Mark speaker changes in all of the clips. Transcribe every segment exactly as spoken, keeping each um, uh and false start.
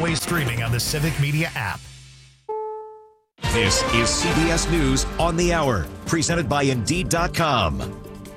Speaker 1: always streaming on the Civic Media app.
Speaker 2: This is C B S News on the Hour, presented by Indeed dot com.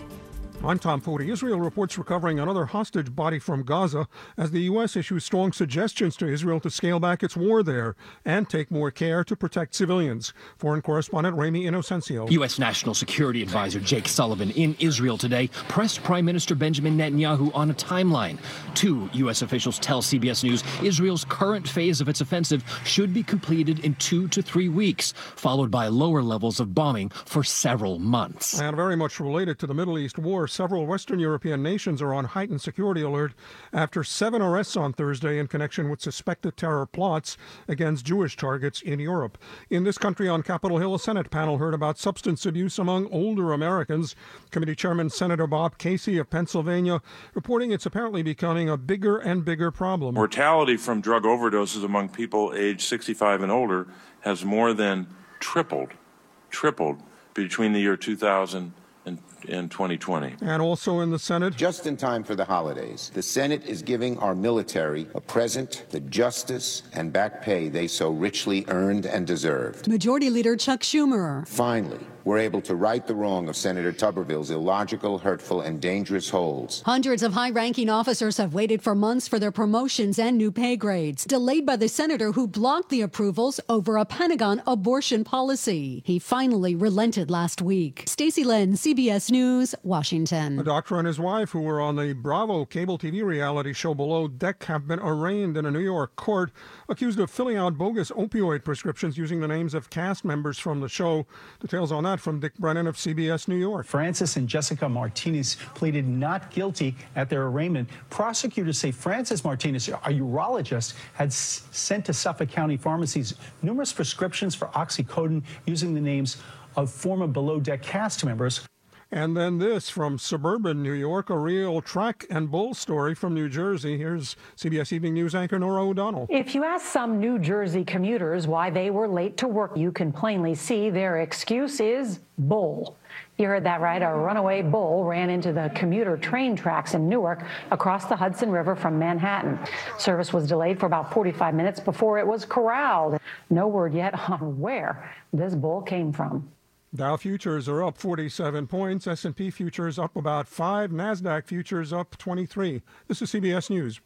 Speaker 3: I'm Tom Foti. Israel reports recovering another hostage body from Gaza as the U S issues strong suggestions to Israel to scale back its war there and take more care to protect civilians. Foreign correspondent Rami Inocencio.
Speaker 4: U S. National Security Advisor Jake Sullivan in Israel today pressed Prime Minister Benjamin Netanyahu on a timeline. Two U S officials tell C B S News Israel's current phase of its offensive should be completed in two to three weeks, followed by lower levels of bombing for several months.
Speaker 3: And very much related to the Middle East war, several Western European nations are on heightened security alert after seven arrests on Thursday in connection with suspected terror plots against Jewish targets in Europe. In this country on Capitol Hill, a Senate panel heard about substance abuse among older Americans. Committee Chairman Senator Bob Casey of Pennsylvania reporting it's apparently becoming a bigger and bigger problem.
Speaker 5: Mortality from drug overdoses among people aged sixty-five and older has more than tripled, tripled between the year two thousand and in twenty twenty.
Speaker 3: And also in the Senate,
Speaker 6: just in time for the holidays, the Senate is giving our military a present, the justice and back pay they so richly earned and deserved.
Speaker 7: Majority Leader Chuck Schumer.
Speaker 6: Finally, we're able to right the wrong of Senator Tuberville's illogical, hurtful, and dangerous holds.
Speaker 7: Hundreds of high-ranking officers have waited for months for their promotions and new pay grades, delayed by the senator who blocked the approvals over a Pentagon abortion policy. He finally relented last week. Stacey Len, C B S News, Washington.
Speaker 3: A doctor and his wife, who were on the Bravo cable T V reality show Below Deck, have been arraigned in a New York court, accused of filling out bogus opioid prescriptions using the names of cast members from the show. Details on that from Dick Brennan of C B S New York.
Speaker 8: Francis and Jessica Martinez pleaded not guilty at their arraignment. Prosecutors say Francis Martinez, a urologist, had s- sent to Suffolk County pharmacies numerous prescriptions for oxycodone using the names of former Below Deck cast members.
Speaker 3: And then this from suburban New York, a real track and bull story from New Jersey. Here's C B S Evening News anchor Nora O'Donnell.
Speaker 9: If you ask some New Jersey commuters why they were late to work, you can plainly see their excuse is bull. You heard that right. A runaway bull ran into the commuter train tracks in Newark across the Hudson River from Manhattan. Service was delayed for about forty-five minutes before it was corralled. No word yet on where this bull came from.
Speaker 3: Dow futures are up forty-seven points. S and P futures up about five. NASDAQ futures up twenty-three. This is C B S News.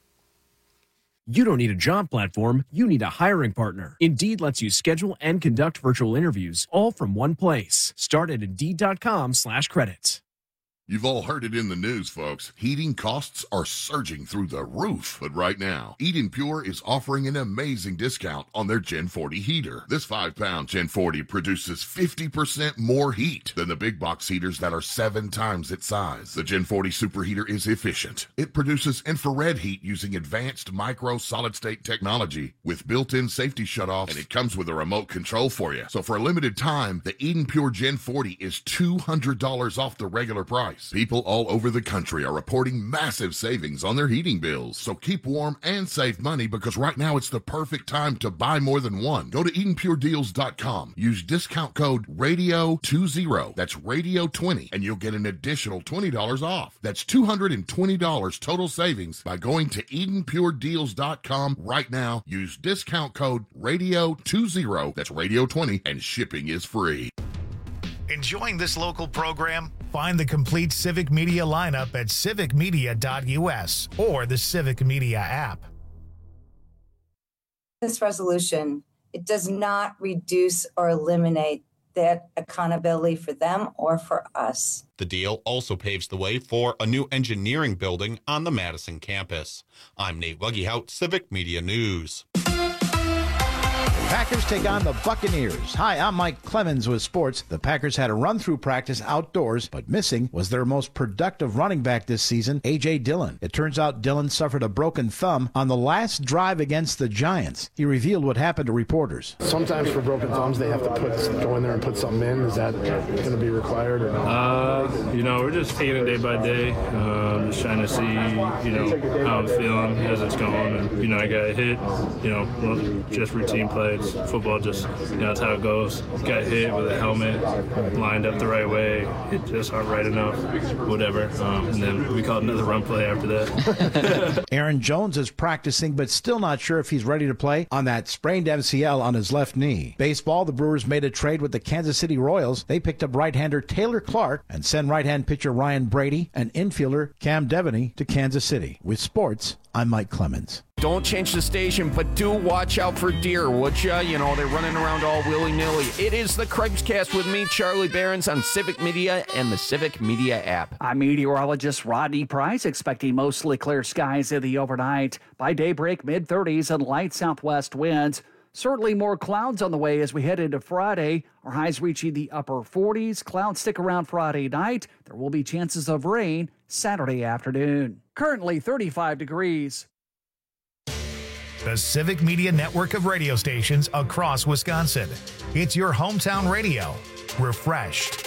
Speaker 10: You don't need a job platform. You need a hiring partner. Indeed lets you schedule and conduct virtual interviews all from one place. Start at Indeed.com slash credits.
Speaker 11: You've all heard it in the news, folks. Heating costs are surging through the roof. But right now, Eden Pure is offering an amazing discount on their Gen forty heater. This five pound Gen forty produces fifty percent more heat than the big box heaters that are seven times its size. The Gen forty superheater is efficient. It produces infrared heat using advanced micro solid-state technology with built-in safety shutoffs, and it comes with a remote control for you. So for a limited time, the Eden Pure Gen forty is two hundred dollars off the regular price. People all over the country are reporting massive savings on their heating bills. So keep warm and save money, because right now it's the perfect time to buy more than one. Go to Eden Pure Deals dot com. Use discount code radio twenty. That's radio twenty, and you'll get an additional twenty dollars off. That's two hundred twenty dollars total savings by going to Eden Pure Deals dot com right now. Use discount code radio twenty. That's radio twenty, and shipping is free.
Speaker 1: Enjoying this local program? Find the complete Civic Media lineup at civic media dot u s or the Civic Media app.
Speaker 12: This resolution, it does not reduce or eliminate that accountability for them or for us.
Speaker 13: The deal also paves the way for a new engineering building on the Madison campus. I'm Nate Wuggehout, Civic Media News.
Speaker 14: Packers take on the Buccaneers. Hi, I'm Mike Clemens with sports. The Packers had a run-through practice outdoors, but missing was their most productive running back this season, A J. Dillon. It turns out Dillon suffered a broken thumb on the last drive against the Giants. He revealed what happened to reporters.
Speaker 15: Sometimes for broken thumbs, they have to put go in there and put something in. Is that going to be required? Or no?
Speaker 16: Uh, you know, we're just taking it day by day. Uh, just trying to see, you know, how I'm feeling as it's going. And, you know, I got hit, you know, just routine play. It's football, just, you know, that's how it goes. Got hit with a helmet, lined up the right way, hit just not right enough, whatever. Um, and then we called another run play after that.
Speaker 14: Aaron Jones is practicing, but still not sure if he's ready to play on that sprained M C L on his left knee. Baseball, the Brewers made a trade with the Kansas City Royals. They picked up right-hander Taylor Clark and send right-hand pitcher Ryan Brady and infielder Cam Devaney to Kansas City. With sports, I'm Mike Clemens.
Speaker 17: Don't change the station, but do watch out for deer, would ya? You know, they're running around all willy-nilly. It is the Craig's Cast with me, Charlie Behrens, on Civic Media and the Civic Media app.
Speaker 18: I'm meteorologist Rodney Price, expecting mostly clear skies in the overnight. By daybreak, mid-thirties and light southwest winds. Certainly more clouds on the way as we head into Friday. Our highs reaching the upper forties. Clouds stick around Friday night. There will be chances of rain Saturday afternoon. Currently thirty-five degrees.
Speaker 1: The Civic Media network of radio stations across Wisconsin. It's your hometown radio. Refreshed.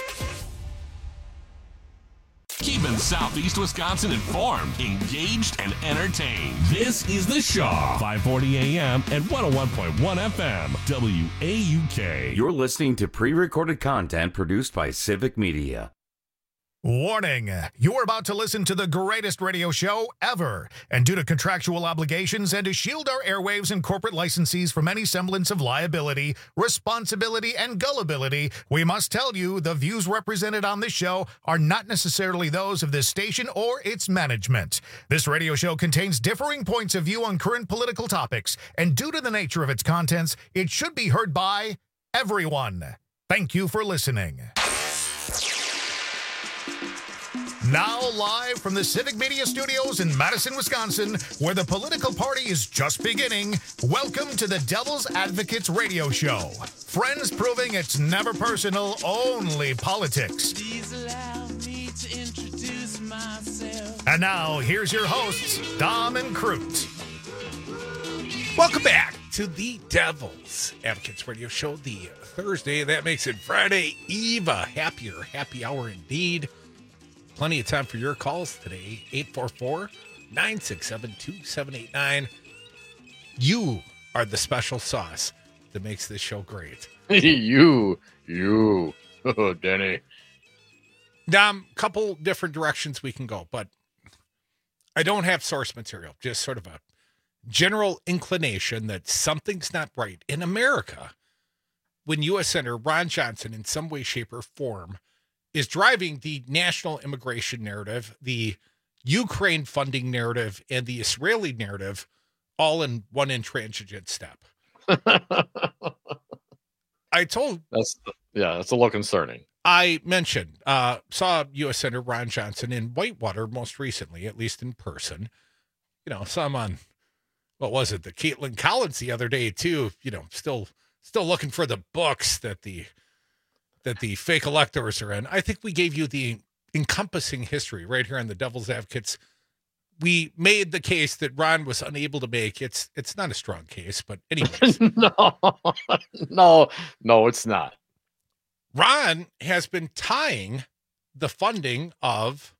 Speaker 19: Keeping Southeast Wisconsin informed, engaged, and entertained. This is The Shaw, five forty a.m. and one oh one point one F M, W A U K.
Speaker 20: You're listening to pre-recorded content produced by Civic Media.
Speaker 1: Warning, you're about to listen to the greatest radio show ever. And due to contractual obligations and to shield our airwaves and corporate licensees from any semblance of liability, responsibility, and gullibility, we must tell you the views represented on this show are not necessarily those of this station or its management. This radio show contains differing points of view on current political topics, and due to the nature of its contents, it should be heard by everyone. Thank you for listening. Now live from the Civic Media Studios in Madison, Wisconsin, where the political party is just beginning, welcome to the Devil's Advocates Radio Show. Friends proving it's never personal, only politics.
Speaker 21: Please allow me to introduce myself.
Speaker 1: And now, here's your hosts, Dom and Crute.
Speaker 22: Welcome back to the Devil's Advocates Radio Show, the Thursday. That makes it Friday Eve, a happier, happy hour indeed. Plenty of time for your calls today. eight four four, nine six seven, two seven eight nine. You are the special sauce that makes this show great.
Speaker 23: you, you, oh, Denny.
Speaker 22: Dom, couple different directions we can go, but I don't have source material. Just sort of a general inclination that something's not right in America when U S Senator Ron Johnson, in some way, shape, or form, is driving the national immigration narrative, the Ukraine funding narrative, and the Israeli narrative all in one intransigent step. I told...
Speaker 23: That's Yeah, that's a little concerning.
Speaker 22: I mentioned, uh, saw U S Senator Ron Johnson in Whitewater most recently, at least in person. You know, saw him on, what was it, the Caitlin Collins the other day, too. You know, still still looking for the books that the... that the fake electors are in. I think we gave you the encompassing history right here on the Devil's Advocates. We made the case that Ron was unable to make. It's it's not a strong case, but anyways.
Speaker 23: no, no, no, it's not.
Speaker 22: Ron has been tying the funding of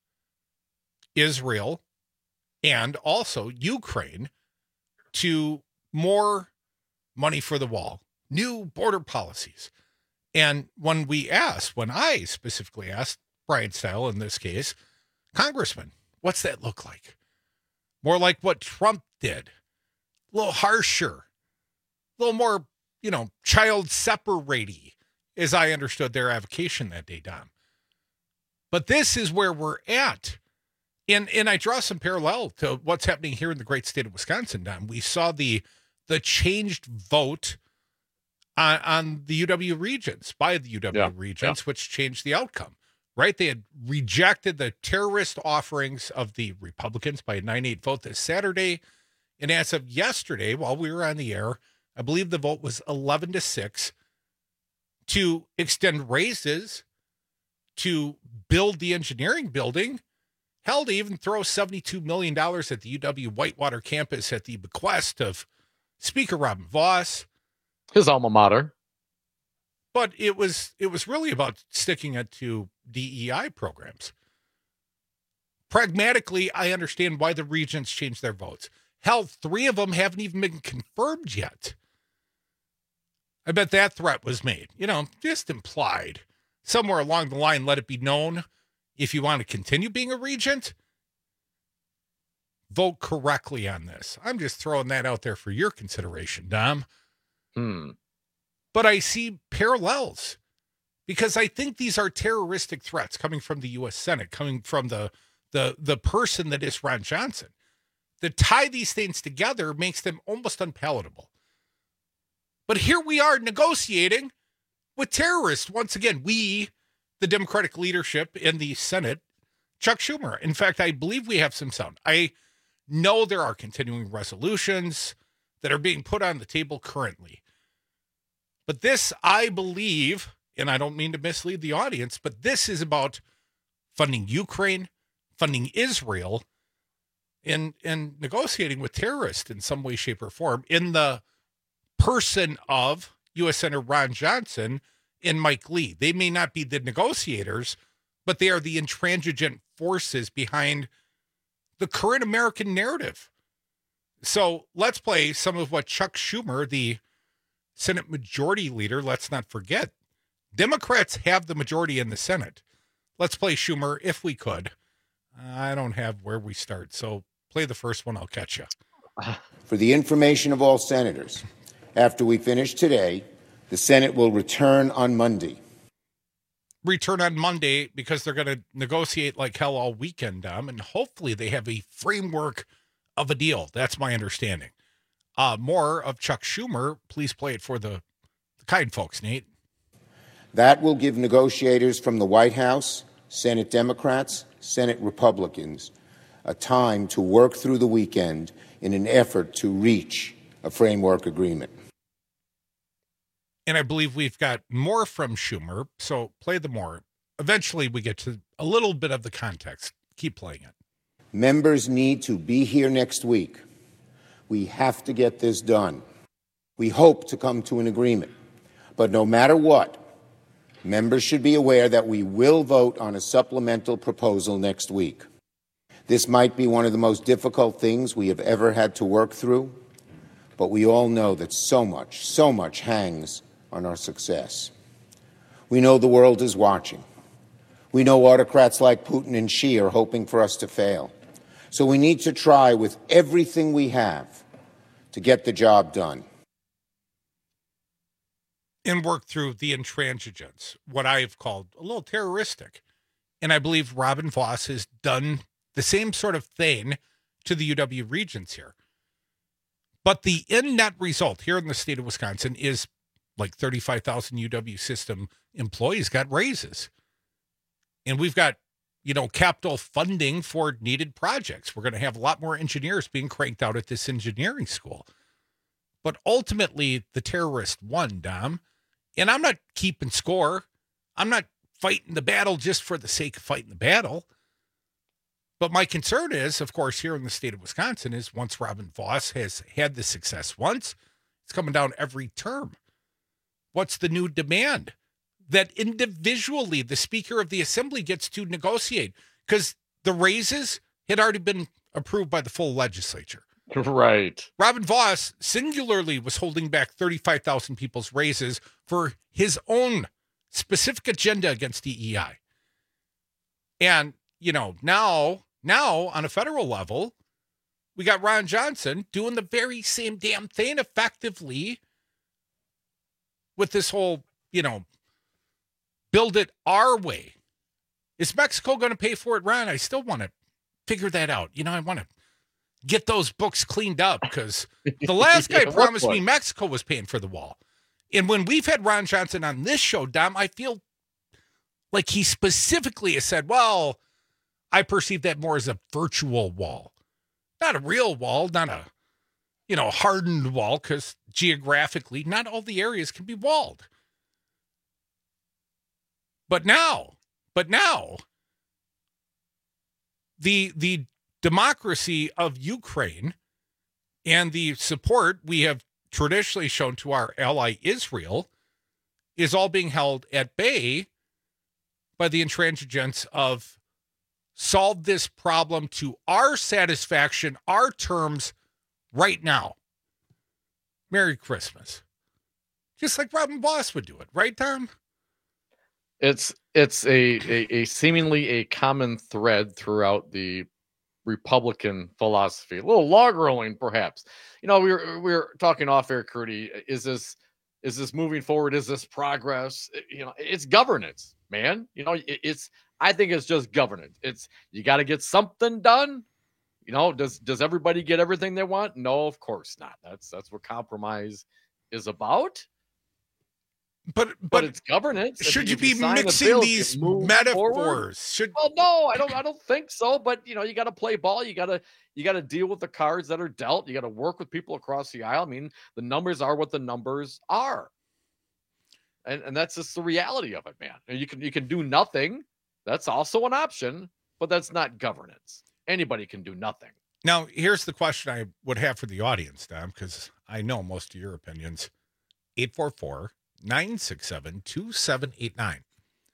Speaker 22: Israel and also Ukraine to more money for the wall, new border policies. And when we asked, when I specifically asked, Brian Style in this case, Congressman, what's that look like? More like what Trump did. A little harsher. A little more, you know, child separating, as I understood their avocation that day, Dom. But this is where we're at. And and I draw some parallel to what's happening here in the great state of Wisconsin, Dom. We saw the the changed vote On, on the U W regions, by the U W
Speaker 23: yeah,
Speaker 22: regions,
Speaker 23: yeah.
Speaker 22: which changed the outcome, right? They had rejected the terrorist offerings of the Republicans by a nine eight vote this Saturday. And as of yesterday, while we were on the air, I believe the vote was eleven to six to extend raises, to build the engineering building, hell, to even throw seventy-two million dollars at the U W Whitewater campus at the bequest of Speaker Robin Vos.
Speaker 23: His alma mater.
Speaker 22: But it was it was really about sticking it to D E I programs. Pragmatically, I understand why the regions changed their votes. Hell, three of them haven't even been confirmed yet. I bet that threat was made, you know, just implied. Somewhere along the line, let it be known if you want to continue being a regent, vote correctly on this. I'm just throwing that out there for your consideration, Dom.
Speaker 23: Hmm.
Speaker 22: But I see parallels because I think these are terroristic threats coming from the U S Senate, coming from the the the person that is Ron Johnson. To tie these things together makes them almost unpalatable. But here we are negotiating with terrorists. Once again, we, the Democratic leadership in the Senate, Chuck Schumer. In fact, I believe we have some sound. I know there are continuing resolutions that are being put on the table currently. But this, I believe, and I don't mean to mislead the audience, but this is about funding Ukraine, funding Israel, and, and negotiating with terrorists in some way, shape, or form in the person of U S Senator Ron Johnson and Mike Lee. They may not be the negotiators, but they are the intransigent forces behind the current American narrative. So let's play some of what Chuck Schumer, the Senate Majority Leader, let's not forget, Democrats have the majority in the Senate. Let's play Schumer if we could. I don't have where we start, so play the first one. I'll catch you.
Speaker 6: For the information of all senators, after we finish today, the Senate will return on Monday.
Speaker 22: Return on Monday because they're going to negotiate like hell all weekend, Dom, and hopefully they have a framework of a deal. That's my understanding. Uh, more of Chuck Schumer. Please play it for the, the kind folks, Nate.
Speaker 6: That will give negotiators from the White House, Senate Democrats, Senate Republicans, a time to work through the weekend in an effort to reach a framework agreement.
Speaker 22: And I believe we've got more from Schumer, so play the more. Eventually we get to a little bit of the context. Keep playing it.
Speaker 6: Members need to be here next week. We have to get this done. We hope to come to an agreement. But no matter what, members should be aware that we will vote on a supplemental proposal next week. This might be one of the most difficult things we have ever had to work through, but we all know that so much, so much hangs on our success. We know the world is watching. We know autocrats like Putin and Xi are hoping for us to fail. So we need to try with everything we have to get the job done.
Speaker 22: And work through the intransigence, what I have called a little terroristic. And I believe Robin Vos has done the same sort of thing to the U W regents here. But the in-net result here in the state of Wisconsin is like thirty-five thousand U W system employees got raises. And we've got, you know, capital funding for needed projects. We're going to have a lot more engineers being cranked out at this engineering school. But ultimately, the terrorist won, Dom. And I'm not keeping score. I'm not fighting the battle just for the sake of fighting the battle. But my concern is, of course, here in the state of Wisconsin, is once Robin Vos has had the success once, it's coming down every term. What's the new demand? That individually the Speaker of the Assembly gets to negotiate, because the raises had already been approved by the full legislature.
Speaker 23: Right.
Speaker 22: Robin Vos singularly was holding back thirty-five thousand people's raises for his own specific agenda against D E I. And, you know, now, now on a federal level, we got Ron Johnson doing the very same damn thing effectively with this whole, you know, build it our way. Is Mexico going to pay for it, Ron? I still want to figure that out. You know, I want to get those books cleaned up, because the last guy
Speaker 23: Yeah,
Speaker 22: promised
Speaker 23: what?
Speaker 22: me Mexico was paying for the wall. And when we've had Ron Johnson on this show, Dom, I feel like he specifically has said, well, I perceive that more as a virtual wall, not a real wall, not a, you know, hardened wall, because geographically, not all the areas can be walled. But now, but now, the the democracy of Ukraine and the support we have traditionally shown to our ally Israel is all being held at bay by the intransigence of solve this problem to our satisfaction, our terms right now. Merry Christmas. Just like Robin Voss would do it, right, Tom?
Speaker 23: It's it's a, a, a seemingly a common thread throughout the Republican philosophy. A little log rolling, perhaps. You know, we were we were talking off air, Curdy. Is this is this moving forward? Is this progress? You know, it's governance, man. You know, it, it's I think it's just governance. It's you got to get something done. You know, does does everybody get everything they want? No, of course not. That's that's what compromise is about.
Speaker 22: But, but
Speaker 23: but it's governance.
Speaker 22: Should
Speaker 23: If
Speaker 22: you, you
Speaker 23: be
Speaker 22: be mixing
Speaker 23: bill,
Speaker 22: these metaphors?
Speaker 23: Forward.
Speaker 22: Should
Speaker 23: well, no, I don't. I don't think so. But you know, you got to play ball. You got to you got to deal with the cards that are dealt. You got to work with people across the aisle. I mean, the numbers are what the numbers are, and and that's just the reality of it, man. And you can you can do nothing. That's also an option, but that's not governance. Anybody can do nothing.
Speaker 22: Now, here's the question I would have for the audience, Tom, because I know most of your opinions. eight four four, nine six seven, two seven eight nine.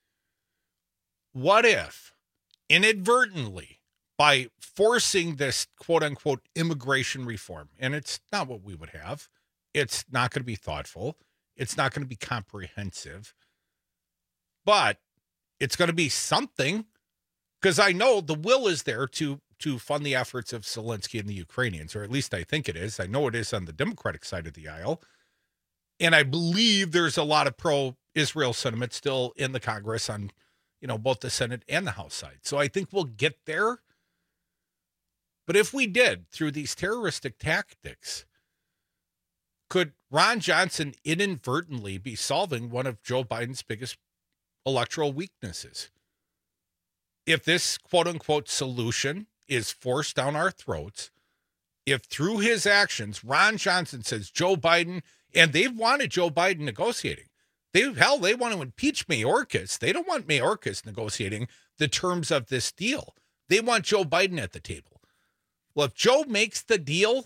Speaker 22: What if inadvertently, by forcing this quote unquote immigration reform, and it's not what we would have, it's not going to be thoughtful, it's not going to be comprehensive, but it's going to be something, because I know the will is there to to fund the efforts of Zelensky and the Ukrainians, or at least I think it is. I know it is on the Democratic side of the aisle. And I believe there's a lot of pro-Israel sentiment still in the Congress on, you know, both the Senate and the House side. So I think we'll get there. But if we did, through these terroristic tactics, could Ron Johnson inadvertently be solving one of Joe Biden's biggest electoral weaknesses? If this quote-unquote solution is forced down our throats, if through his actions, Ron Johnson says Joe Biden, and they've wanted Joe Biden negotiating. They hell, they want to impeach Mayorkas. They don't want Mayorkas negotiating the terms of this deal. They want Joe Biden at the table. Well, if Joe makes the deal,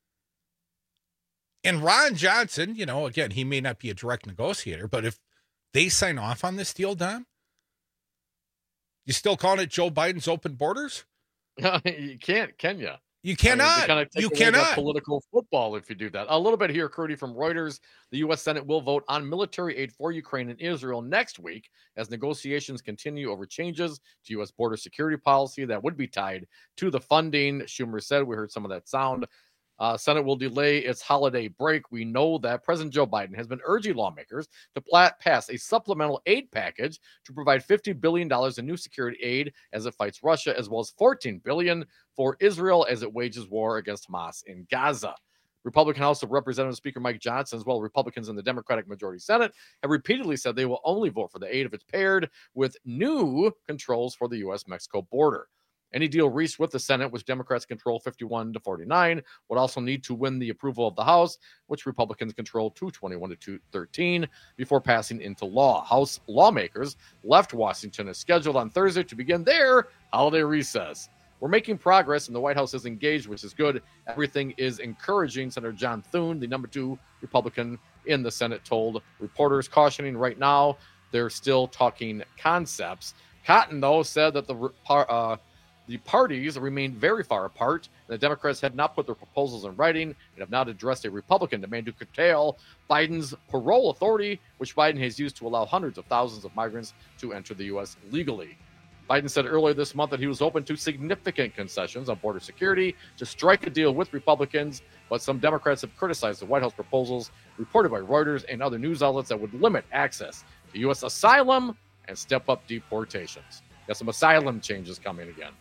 Speaker 22: and Ron Johnson, you know, again, he may not be a direct negotiator, but if they sign off on this deal, Don, you still calling it Joe Biden's open borders?
Speaker 23: You can't, can you?
Speaker 22: You cannot. I mean, kind of you cannot.
Speaker 23: Political football if you do that. A little bit here, Curdy, from Reuters. The U S Senate will vote on military aid for Ukraine and Israel next week as negotiations continue over changes to U S border security policy that would be tied to the funding. Schumer said, we heard some of that sound. Uh, Senate will delay its holiday break. We know that President Joe Biden has been urging lawmakers to pla- pass a supplemental aid package to provide fifty billion dollars in new security aid as it fights Russia, as well as fourteen billion dollars for Israel as it wages war against Hamas in Gaza. Republican House of Representatives Speaker Mike Johnson, as well as Republicans in the Democratic majority Senate, have repeatedly said they will only vote for the aid if it's paired with new controls for the U S Mexico border. Any deal reached with the Senate, which Democrats control fifty-one to forty-nine, would also need to win the approval of the House, which Republicans control two twenty-one to two thirteen, before passing into law. House lawmakers left Washington as scheduled on Thursday to begin their holiday recess. We're making progress, and the White House is engaged, which is good. Everything is encouraging, Senator John Thune, the number two Republican in the Senate, told reporters, cautioning right now they're still talking concepts. Cotton, though, said that the uh, The parties remain very far apart. The Democrats have not put their proposals in writing and have not addressed a Republican demand to curtail Biden's parole authority, which Biden has used to allow hundreds of thousands of migrants to enter the U S legally. Biden said earlier this month that he was open to significant concessions on border security to strike a deal with Republicans, but some Democrats have criticized the White House proposals reported by Reuters and other news outlets that would limit access to U S asylum and step up deportations. Got some asylum changes coming again.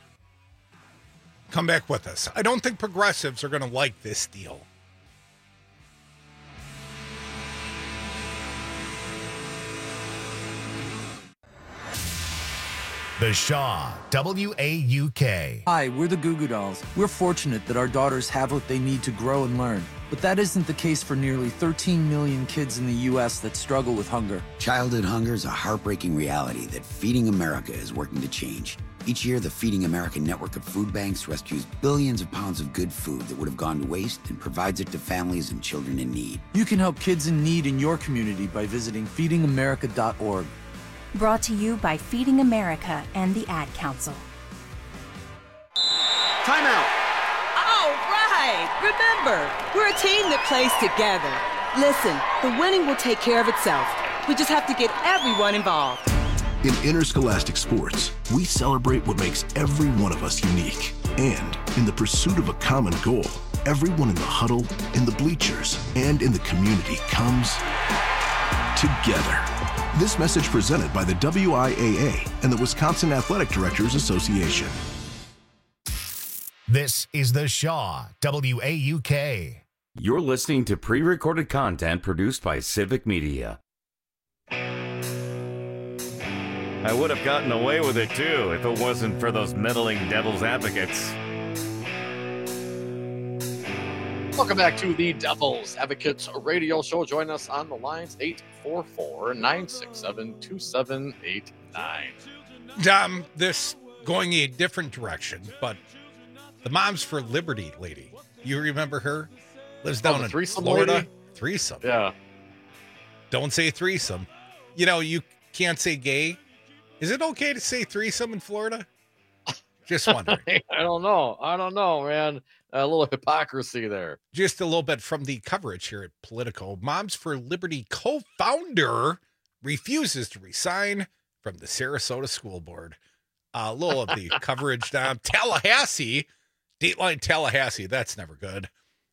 Speaker 22: Come back with us. I don't think progressives are going to like this deal.
Speaker 1: The Shaw, W A U K.
Speaker 2: Hi, we're the Goo Goo Dolls. We're fortunate that our daughters have what they need to grow and learn. But that isn't the case for nearly thirteen million kids in the U S that struggle with hunger.
Speaker 4: Childhood hunger is a heartbreaking reality that Feeding America is working to change. Each year, the Feeding America network of food banks rescues billions of pounds of good food that would have gone to waste and provides it to families and children in need.
Speaker 2: You can help kids in need in your community by visiting feeding america dot org.
Speaker 5: Brought to you by Feeding America and the Ad Council.
Speaker 24: Timeout. All right. Remember, we're a team that plays together.
Speaker 7: Listen, the winning will take care of itself. We just have to get everyone involved.
Speaker 8: In Interscholastic Sports, we celebrate what makes every one of us unique. And in the pursuit of a common goal, everyone in the huddle, in the bleachers, and in the community comes together. This message presented by the W I A A and the Wisconsin Athletic Directors Association.
Speaker 1: This is the Shaw, W A U K.
Speaker 20: You're listening to pre-recorded content produced by Civic Media.
Speaker 9: I would have gotten away with it too if it wasn't for those meddling devil's advocates.
Speaker 23: Welcome back to the Devil's Advocates radio show. Join us on the lines eight four four, nine six seven, two seven eight nine.
Speaker 22: Um, this going a different direction, but the Moms for Liberty lady, you remember her? Lives down
Speaker 23: oh,
Speaker 22: in
Speaker 23: threesome
Speaker 22: Florida.
Speaker 23: Lady?
Speaker 22: Threesome.
Speaker 23: Yeah.
Speaker 22: Don't say threesome. You know, you can't say gay. Is it okay to say threesome in Florida? Just wondering.
Speaker 23: I don't know. I don't know, man. A little hypocrisy there.
Speaker 22: Just a little bit from the coverage here at Politico. Moms for Liberty co-founder refuses to resign from the Sarasota School Board. A little of the coverage down. Tallahassee, Dateline Tallahassee, that's never good.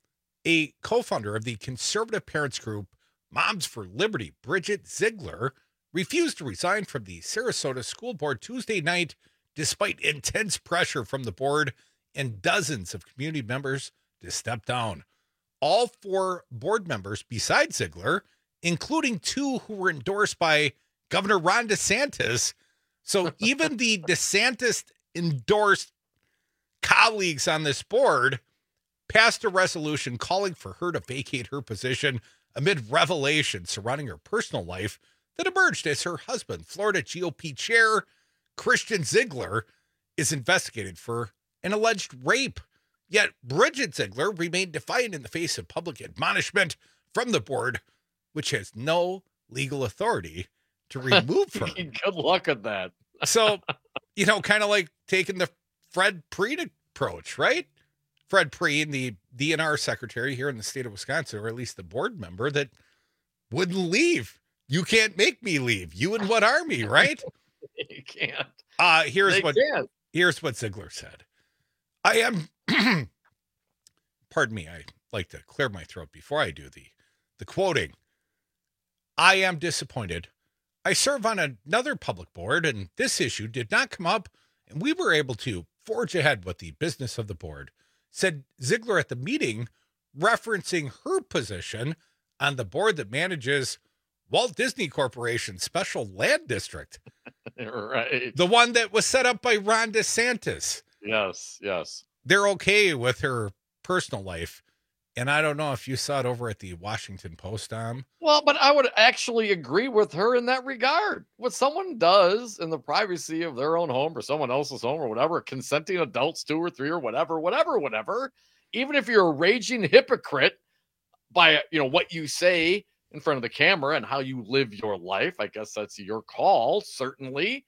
Speaker 22: A co-founder of the conservative parents group Moms for Liberty, Bridget Ziegler, refused to resign from the Sarasota School Board Tuesday night, despite intense pressure from the board and dozens of community members to step down. All four board members besides Ziegler, including two who were endorsed by Governor Ron DeSantis. So even the DeSantis-endorsed colleagues on this board passed a resolution calling for her to vacate her position amid revelations surrounding her personal life that emerged as her husband, Florida G O P chair Christian Ziegler, is investigated for an alleged rape. Yet Bridget Ziegler remained defiant in the face of public admonishment from the board, which has no legal authority to remove her.
Speaker 23: Good luck at that.
Speaker 22: So, you know, kind of like taking the Fred Preet approach, right? Fred Preet, the D N R secretary here in the state of Wisconsin, or at least the board member that wouldn't leave. You can't make me leave. You and what army, right?
Speaker 23: You can't.
Speaker 22: Uh, here's
Speaker 23: They
Speaker 22: what
Speaker 23: can't.
Speaker 22: here's what Ziegler said. I am, pardon me, I like to clear my throat before I do the, the quoting. I am disappointed. I serve on another public board, and this issue did not come up, and we were able to forge ahead with the business of the board, said Ziegler at the meeting, referencing her position on the board that manages Walt Disney Corporation's Special Land District.
Speaker 23: Right.
Speaker 22: The one that was set up by Ron DeSantis.
Speaker 23: Yes, yes.
Speaker 22: They're okay with her personal life. And I don't know if you saw it over at the Washington Post, Tom.
Speaker 23: Well, but I would actually agree with her in that regard. What someone does in the privacy of their own home or someone else's home or whatever, consenting adults, two or three or whatever, whatever, whatever, even if you're a raging hypocrite by, you know, what you say in front of the camera and how you live your life, I guess that's your call, certainly.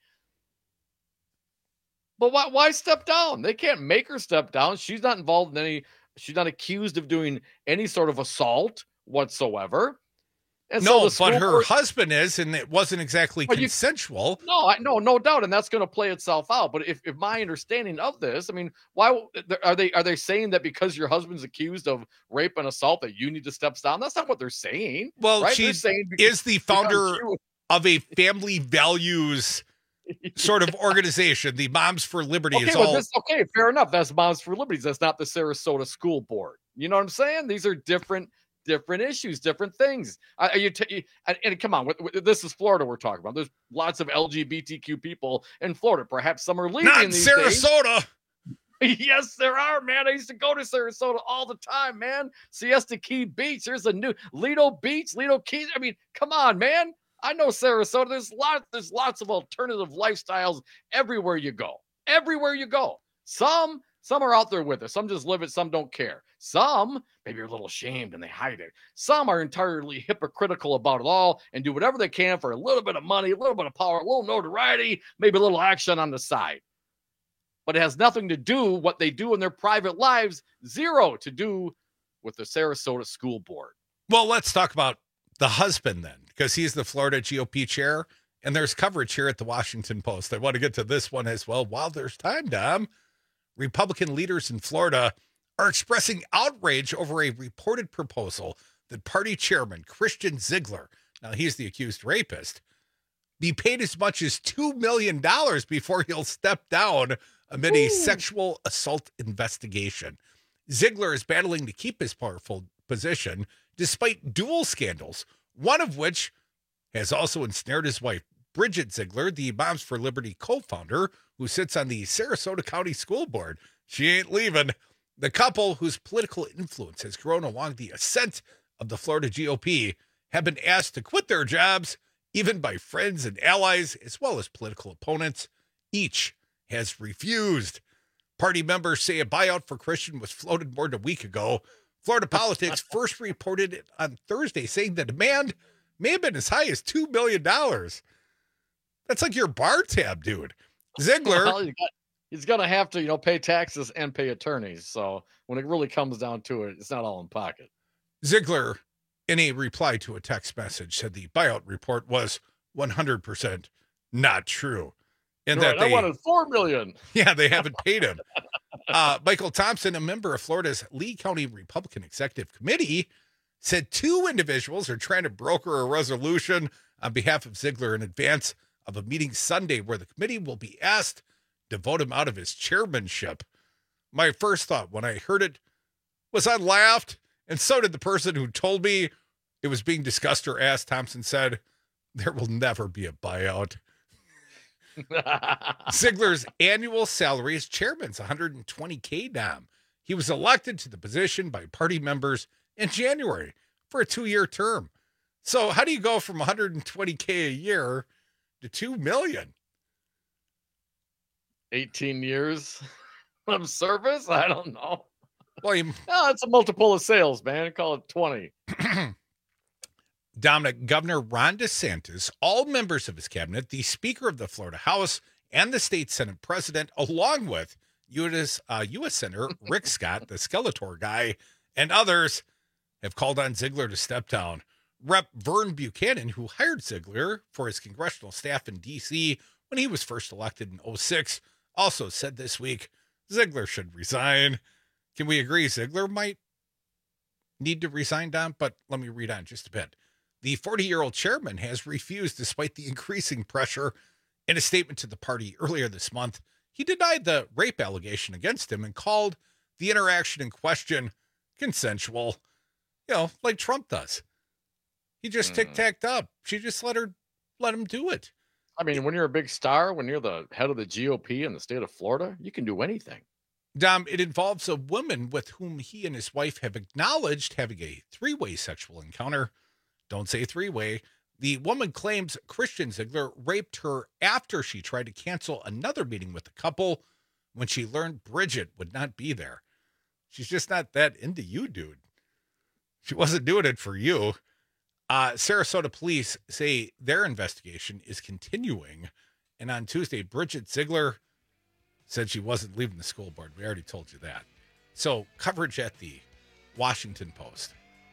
Speaker 23: But why, why step down? They can't make her step down. She's not involved in any, she's not accused of doing any sort of assault whatsoever. And
Speaker 22: no,
Speaker 23: so
Speaker 22: but her
Speaker 23: board,
Speaker 22: husband is, and it wasn't exactly
Speaker 23: but
Speaker 22: consensual.
Speaker 23: You, no, I, no, no doubt, and that's going to play itself out. But if, if my understanding of this, I mean, why are they are they saying that because your husband's accused of rape and assault that you need to step down? That's not what they're saying.
Speaker 22: Well,
Speaker 23: right?
Speaker 22: she
Speaker 23: saying because,
Speaker 22: is the founder of a family values sort of organization. The Moms for Liberty
Speaker 23: okay,
Speaker 22: is all
Speaker 23: this, okay. Fair enough. That's Moms for Liberty. That's not the Sarasota School Board. You know what I'm saying? These are different. Different issues, different things. Are you t- and, and come on, this is Florida we're talking about. There's lots of L G B T Q people in Florida. Perhaps some are leaving.
Speaker 22: Not
Speaker 23: these
Speaker 22: Sarasota.
Speaker 23: Days. Yes, there are, man. I used to go to Sarasota all the time, man. Siesta Key Beach. There's a new Lido Beach, Lido Keys. I mean, come on, man. I know Sarasota. There's lots. There's lots of alternative lifestyles everywhere you go. Everywhere you go. Some. Some are out there with us. Some just live it. Some don't care. Some maybe are a little ashamed and they hide it. Some are entirely hypocritical about it all and do whatever they can for a little bit of money, a little bit of power, a little notoriety, maybe a little action on the side. But it has nothing to do what they do in their private lives. Zero to do with the Sarasota School Board.
Speaker 22: Well, let's talk about the husband then, because he's the Florida G O P chair, and there's coverage here at the Washington Post. I want to get to this one as well while there's time, Dom. Republican leaders in Florida are expressing outrage over a reported proposal that party chairman Christian Ziegler, now he's the accused rapist, be paid as much as two million dollars before he'll step down amid Ooh. a sexual assault investigation. Ziegler is battling to keep his powerful position despite dual scandals, one of which has also ensnared his wife, Bridget Ziegler, the Moms for Liberty co-founder, who sits on the Sarasota County School Board. She ain't leaving. The couple, whose political influence has grown along the ascent of the Florida G O P, have been asked to quit their jobs, even by friends and allies, as well as political opponents. Each has refused. Party members say a buyout for Christian was floated more than a week ago. Florida Politics first reported it on Thursday, saying the demand may have been as high as two million dollars. That's like your bar tab, dude. Ziegler.
Speaker 23: Well, you got, he's going to have to, you know, pay taxes and pay attorneys. So when it really comes down to it, it's not all in pocket.
Speaker 22: Ziegler, in a reply to a text message, said the buyout report was one hundred percent not true. And
Speaker 23: right,
Speaker 22: that they
Speaker 23: I wanted four million.
Speaker 22: Yeah, they haven't paid him. Uh, Michael Thompson, a member of Florida's Lee County Republican Executive Committee, said two individuals are trying to broker a resolution on behalf of Ziegler in advance of a meeting Sunday where the committee will be asked to vote him out of his chairmanship. My first thought when I heard it was I laughed, and so did the person who told me it was being discussed or asked. Thompson said, there will never be a buyout. Ziegler's annual salary as chairman is one hundred twenty thousand dollars. He was elected to the position by party members in January for a two-year term. So how do you go from one hundred twenty thousand dollars a year to two million dollars?
Speaker 23: eighteen years of service? I don't know.
Speaker 22: Well, you...
Speaker 23: no, it's a multiple of sales, man. Call it twenty.
Speaker 22: Dominic, Governor Ron DeSantis, all members of his cabinet, the Speaker of the Florida House, and the state Senate president, along with U S, uh, U S Senator Rick Scott, the Skeletor guy, and others, have called on Ziegler to step down. Representative Vern Buchanan, who hired Ziegler for his congressional staff in D C when he was first elected in oh six, also said this week Ziegler should resign. Can we agree Ziegler might need to resign, Dom? But let me read on just a bit. The forty-year-old chairman has refused despite the increasing pressure. In a statement to the party earlier this month, he denied the rape allegation against him and called the interaction in question consensual, you know, like Trump does. He just mm. tic-tacked up. She just let her, let him do it.
Speaker 23: I mean, when you're a big star, when you're the head of the G O P in the state of Florida, you can do anything.
Speaker 22: Dom, it involves a woman with whom he and his wife have acknowledged having a three-way sexual encounter. Don't say three-way. The woman claims Christian Ziegler raped her after she tried to cancel another meeting with the couple when she learned Bridget would not be there. She's just not that into you, dude. She wasn't doing it for you. Uh, Sarasota police say their investigation is continuing. And on Tuesday, Bridget Ziegler said she wasn't leaving the school board. We already told you that. So coverage at the Washington Post.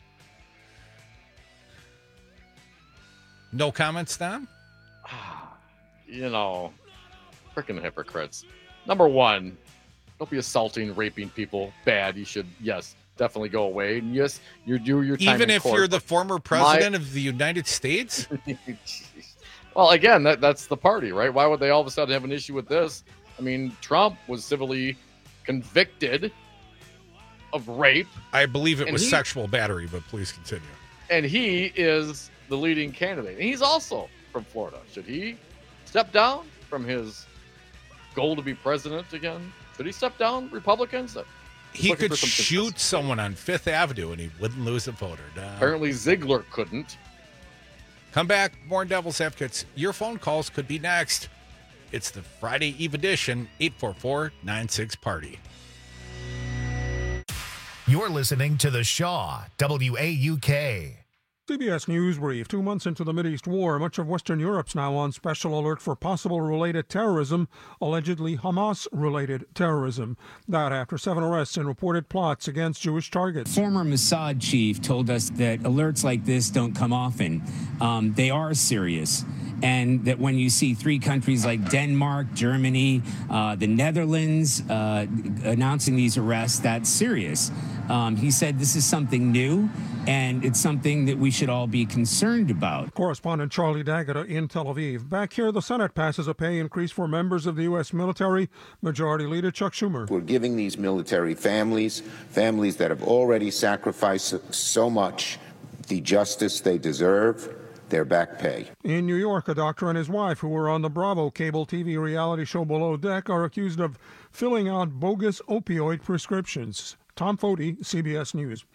Speaker 22: No comments, Tom?
Speaker 23: You know, freaking hypocrites. Number one, don't be assaulting, raping people. Bad. You should, yes, definitely go away. And yes, you do your time
Speaker 22: even
Speaker 23: in
Speaker 22: if
Speaker 23: court.
Speaker 22: You're the former president
Speaker 23: My...
Speaker 22: of the United States?
Speaker 23: Well, again, that, that's the party, right? Why would they all of a sudden have an issue with this? I mean, Trump was civilly convicted of rape.
Speaker 22: I believe it was
Speaker 23: he,
Speaker 22: sexual battery, but please continue.
Speaker 23: And he is the leading candidate. And he's also from Florida. Should he step down from his goal to be president again? Should he step down, Republicans?
Speaker 22: He could shoot someone on Fifth Avenue and he wouldn't lose a voter. No.
Speaker 23: Apparently Ziegler couldn't.
Speaker 22: Come back, more Devil's Advocates. Your phone calls could be next. It's the Friday Eve edition, eight four four, nine six, party.
Speaker 1: You're listening to The Shaw, W A U K.
Speaker 3: C B S News Brief. Two months into the Mideast war, much of Western Europe's now on special alert for possible related terrorism, allegedly Hamas-related terrorism. That after seven arrests in reported plots against Jewish targets.
Speaker 10: Former Mossad chief told us that alerts like this don't come often. Um, they are serious. And that when you see three countries like Denmark, Germany, uh, the Netherlands uh, announcing these arrests, that's serious. Um, he said this is something new, and it's something that we should all be concerned about.
Speaker 3: Correspondent Charlie D'Agata in Tel Aviv. Back here, the Senate passes a pay increase for members of the U S military. Majority Leader Chuck Schumer.
Speaker 6: We're giving these military families, families that have already sacrificed so much, the justice they deserve, their back pay.
Speaker 3: In New York, a doctor and his wife, who were on the Bravo cable T V reality show Below Deck, are accused of filling out bogus opioid prescriptions. Tom Foti, C B S News.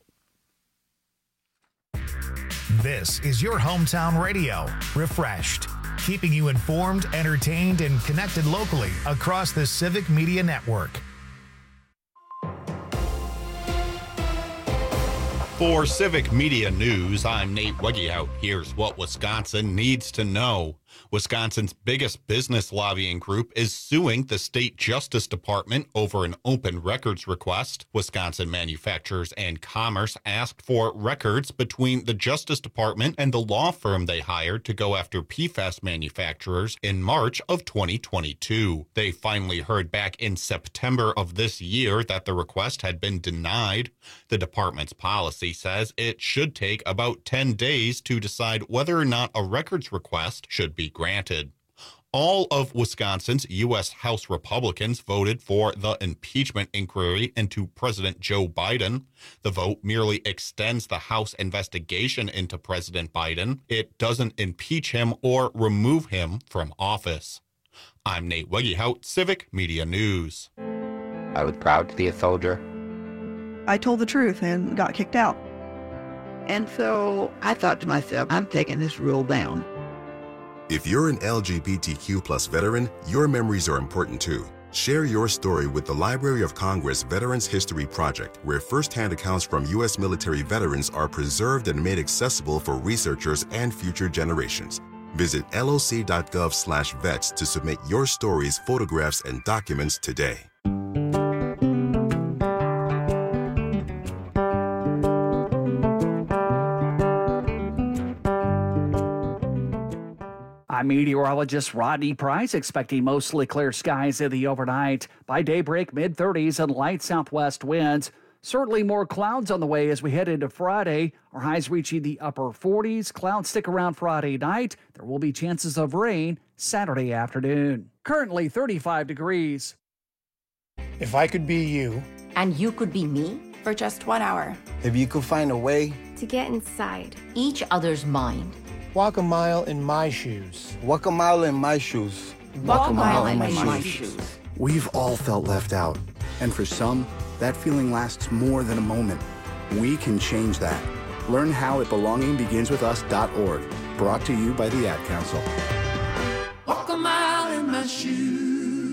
Speaker 1: This is your hometown radio, Refreshed, keeping you informed, entertained, and connected locally across the Civic Media Network.
Speaker 13: For Civic Media News, I'm Nate Weggehout. Here's what Wisconsin needs to know. Wisconsin's biggest business lobbying group is suing the state Justice Department over an open records request. Wisconsin Manufacturers and Commerce asked for records between the Justice Department and the law firm they hired to go after P FAS manufacturers in March of twenty twenty-two. They finally heard back in September of this year that the request had been denied. The department's policy says it should take about ten days to decide whether or not a records request should be granted. All of Wisconsin's U S House Republicans voted for the impeachment inquiry into President Joe Biden. The vote merely extends the House investigation into President Biden. It doesn't impeach him or remove him from office. I'm Nate Weggehout, Civic Media News.
Speaker 11: I was proud to be a soldier.
Speaker 24: I told the truth and got kicked out.
Speaker 25: And so I thought to myself, I'm taking this rule down.
Speaker 26: If you're an L G B T Q plus veteran, your memories are important too. Share your story with the Library of Congress Veterans History Project, where firsthand accounts from U S military veterans are preserved and made accessible for researchers and future generations. Visit loc.gov slash vets to submit your stories, photographs, and documents today.
Speaker 18: I'm meteorologist Rodney Price, expecting mostly clear skies in the overnight. By daybreak, mid thirties and light southwest winds. Certainly more clouds on the way as we head into Friday. Our highs reaching the upper forties. Clouds stick around Friday night. There will be chances of rain Saturday afternoon. Currently thirty-five degrees.
Speaker 27: If I could be you.
Speaker 5: And you could be me for just one hour.
Speaker 27: If you could find a way.
Speaker 28: To get inside each other's mind.
Speaker 27: Walk a mile in my shoes. Walk a mile in my shoes.
Speaker 28: Walk, Walk a mile, mile in, in my, my shoes. shoes.
Speaker 29: We've all felt left out. And for some, that feeling lasts more than a moment. We can change that. Learn how at belonging begins with us dot org. Brought to you by the Ad Council.
Speaker 21: Walk a mile in my shoes.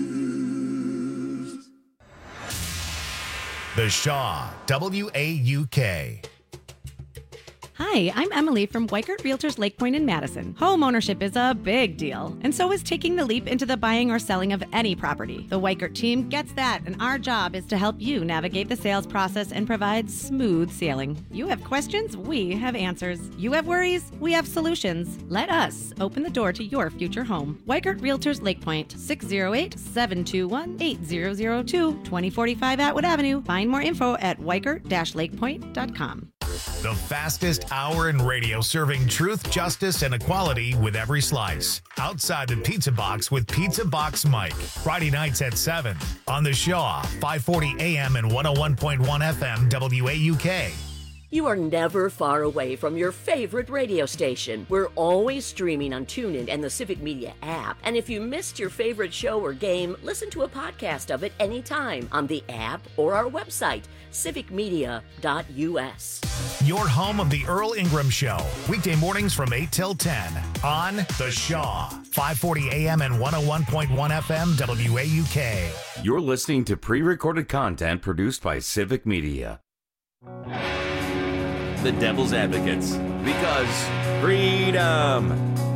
Speaker 1: The Shaw, W A U K.
Speaker 30: Hi, I'm Emily from Weikert Realtors Lake Point in Madison. Home ownership is a big deal, and so is taking the leap into the buying or selling of any property. The Weikert team gets that, and our job is to help you navigate the sales process and provide smooth sailing. You have questions, we have answers. You have worries, we have solutions. Let us open the door to your future home. Weikert Realtors Lake Point, six oh eight, seven two one, eight zero zero two, twenty forty-five Atwood Avenue. Find more info at weikert dash lake point dot com.
Speaker 1: The fastest hour in radio, serving truth, justice, and equality with every slice. Outside the Pizza Box with Pizza Box Mike. Friday nights at seven on the Shaw, five forty A M and one oh one point one F M W A U K.
Speaker 31: You are never far away from your favorite radio station. We're always streaming on TuneIn and the Civic Media app. And if you missed your favorite show or game, listen to a podcast of it anytime on the app or our website, civic media dot U S.
Speaker 1: Your home of the Earl Ingram Show. Weekday mornings from eight till ten on The Shaw, five forty A M and one oh one point one F M W A U K.
Speaker 20: You're listening to pre-recorded content produced by Civic Media.
Speaker 32: The Devil's Advocates,
Speaker 2: because freedom.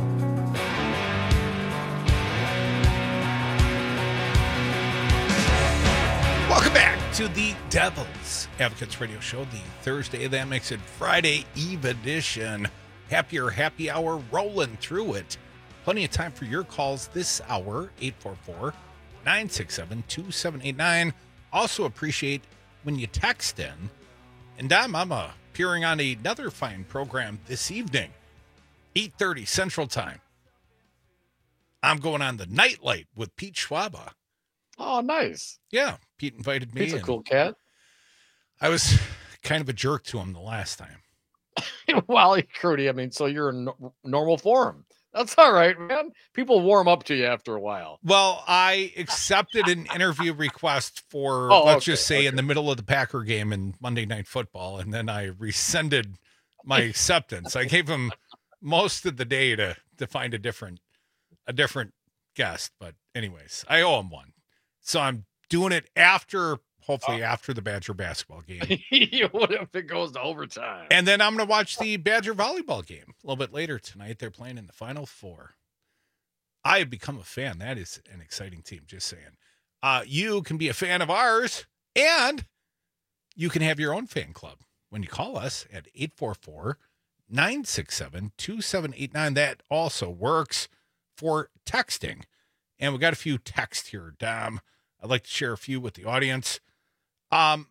Speaker 22: Welcome back to the Devil's Advocates Radio Show, the Thursday that makes it Friday Eve edition. Happier happy hour rolling through it. Plenty of time for your calls this hour, eight four four, nine six seven, two seven eight nine. Also appreciate when you text in. And I'm, I'm uh, appearing on another fine program this evening, eight thirty Central Time. I'm going on the Nightlight with Pete Schwaba.
Speaker 23: Oh, nice.
Speaker 22: Yeah, Pete invited me.
Speaker 23: He's a cool cat.
Speaker 22: I was kind of a jerk to him the last time.
Speaker 23: Well, Crudy, I mean, so you're in no- normal form. That's all right, man. People warm up to you after a while.
Speaker 22: Well, I accepted an interview request for,
Speaker 23: oh,
Speaker 22: let's
Speaker 23: okay,
Speaker 22: just say,
Speaker 23: okay.
Speaker 22: in the middle of the Packer game in Monday Night Football, and then I rescinded my acceptance. I gave him most of the day to to find a different a different guest, but anyways, I owe him one, so I'm doing it after. Hopefully after the Badger basketball game.
Speaker 23: What if it goes to overtime?
Speaker 22: And then I'm going to watch the Badger volleyball game a little bit later tonight. They're playing in the Final Four. I have become a fan. That is an exciting team, just saying. Uh, you can be a fan of ours, and you can have your own fan club when you call us at eight four four, nine six seven, two seven eight nine. That also works for texting. And we got a few texts here, Dom. I'd like to share a few with the audience. Um,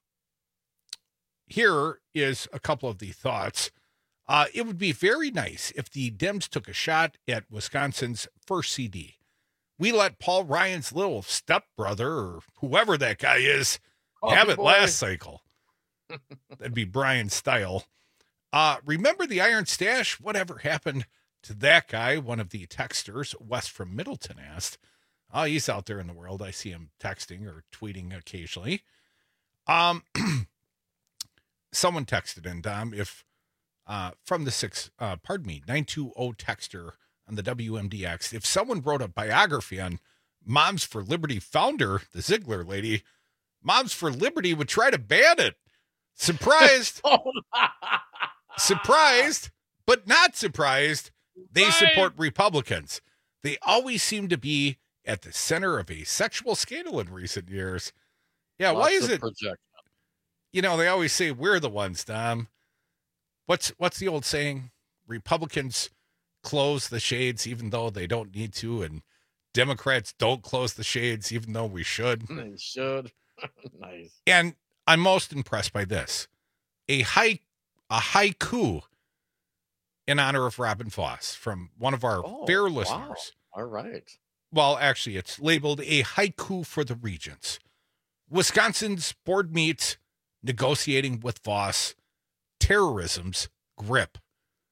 Speaker 22: here is a couple of the thoughts. Uh, it would be very nice if the Dems took a shot at Wisconsin's first C D. We let Paul Ryan's little stepbrother, or whoever that guy is,
Speaker 23: Oh,
Speaker 22: have it
Speaker 23: boy.
Speaker 22: last cycle. That'd be Brian's style. Uh, remember the Iron Stash? Whatever happened to that guy? One of the texters, Wes from Middleton, asked. Oh, he's out there in the world. I see him texting or tweeting occasionally. Um, someone texted in, Dom, if uh, from the six, uh, pardon me, nine two zero texter on the W M D X, if someone wrote a biography on Moms for Liberty founder, the Ziegler lady, Moms for Liberty would try to ban it. Surprised. Surprised, but not surprised. They
Speaker 23: Right.
Speaker 22: support Republicans. They always seem to be at the center of a sexual scandal in recent years. Yeah, why
Speaker 23: Lots
Speaker 22: is
Speaker 23: of
Speaker 22: it?
Speaker 23: projection.
Speaker 22: You know, they always say we're the ones, Dom. What's what's the old saying? Republicans close the shades even though they don't need to, and Democrats don't close the shades even though we should.
Speaker 23: They should. Nice.
Speaker 22: And I'm most impressed by this. A high a haiku in honor of Robin Voss from one of our
Speaker 23: Oh,
Speaker 22: fair
Speaker 23: wow.
Speaker 22: listeners.
Speaker 23: All right.
Speaker 22: Well, actually, it's labeled a haiku for the Regents. Wisconsin's board meets negotiating with Voss, terrorism's grip.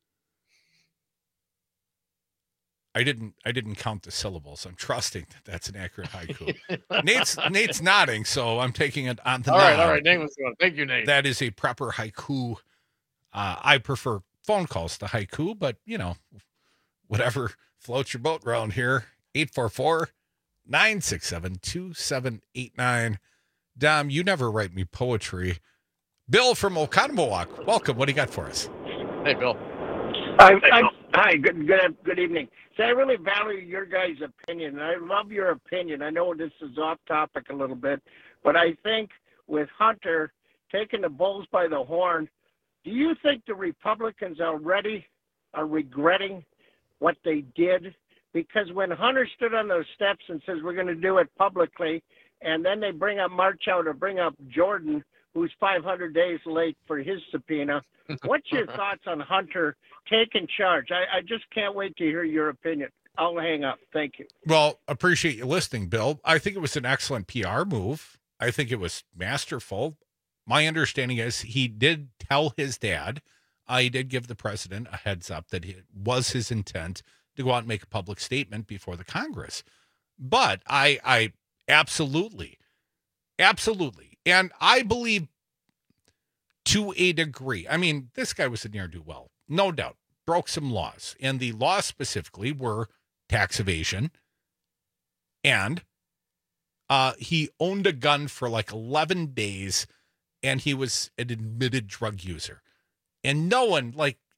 Speaker 22: I didn't. I didn't count the syllables. I'm trusting that that's an accurate haiku. Nate's Nate's nodding, so I'm taking it on the
Speaker 23: All right,
Speaker 22: nod.
Speaker 23: all right. Nate was going. Thank you, Nate.
Speaker 22: That is a proper haiku. Uh, I prefer phone calls to haiku, but you know, whatever floats your boat around here. eight four four, nine six seven, two seven eight nine. Dom, you never write me poetry. Bill from Oconomowoc, welcome. What do you got for us?
Speaker 23: Hey, Bill.
Speaker 4: I, I, hi, good, good, good evening. So I really value your guys' opinion. I love your opinion. I know this is off topic a little bit, but I think with Hunter taking the bulls by the horn, do you think the Republicans already are regretting what they did? Because when Hunter stood on those steps and says we're going to do it publicly, and then they bring up March out or bring up Jordan, who's five hundred days late for his subpoena. What's your thoughts on Hunter taking charge? I, I just can't wait to hear your opinion. I'll hang up. Thank you.
Speaker 22: Well, appreciate you listening, Bill. I think it was an excellent P R move. I think it was masterful. My understanding is he did tell his dad, uh, he did give the president a heads up that it was his intent to go out and make a public statement before the Congress. But I, I absolutely, absolutely. And I believe to a degree, I mean, this guy was a ne'er-do-well, no doubt, broke some laws. And the laws specifically were tax evasion, and uh, he owned a gun for like eleven days, and he was an admitted drug user. And no one, like,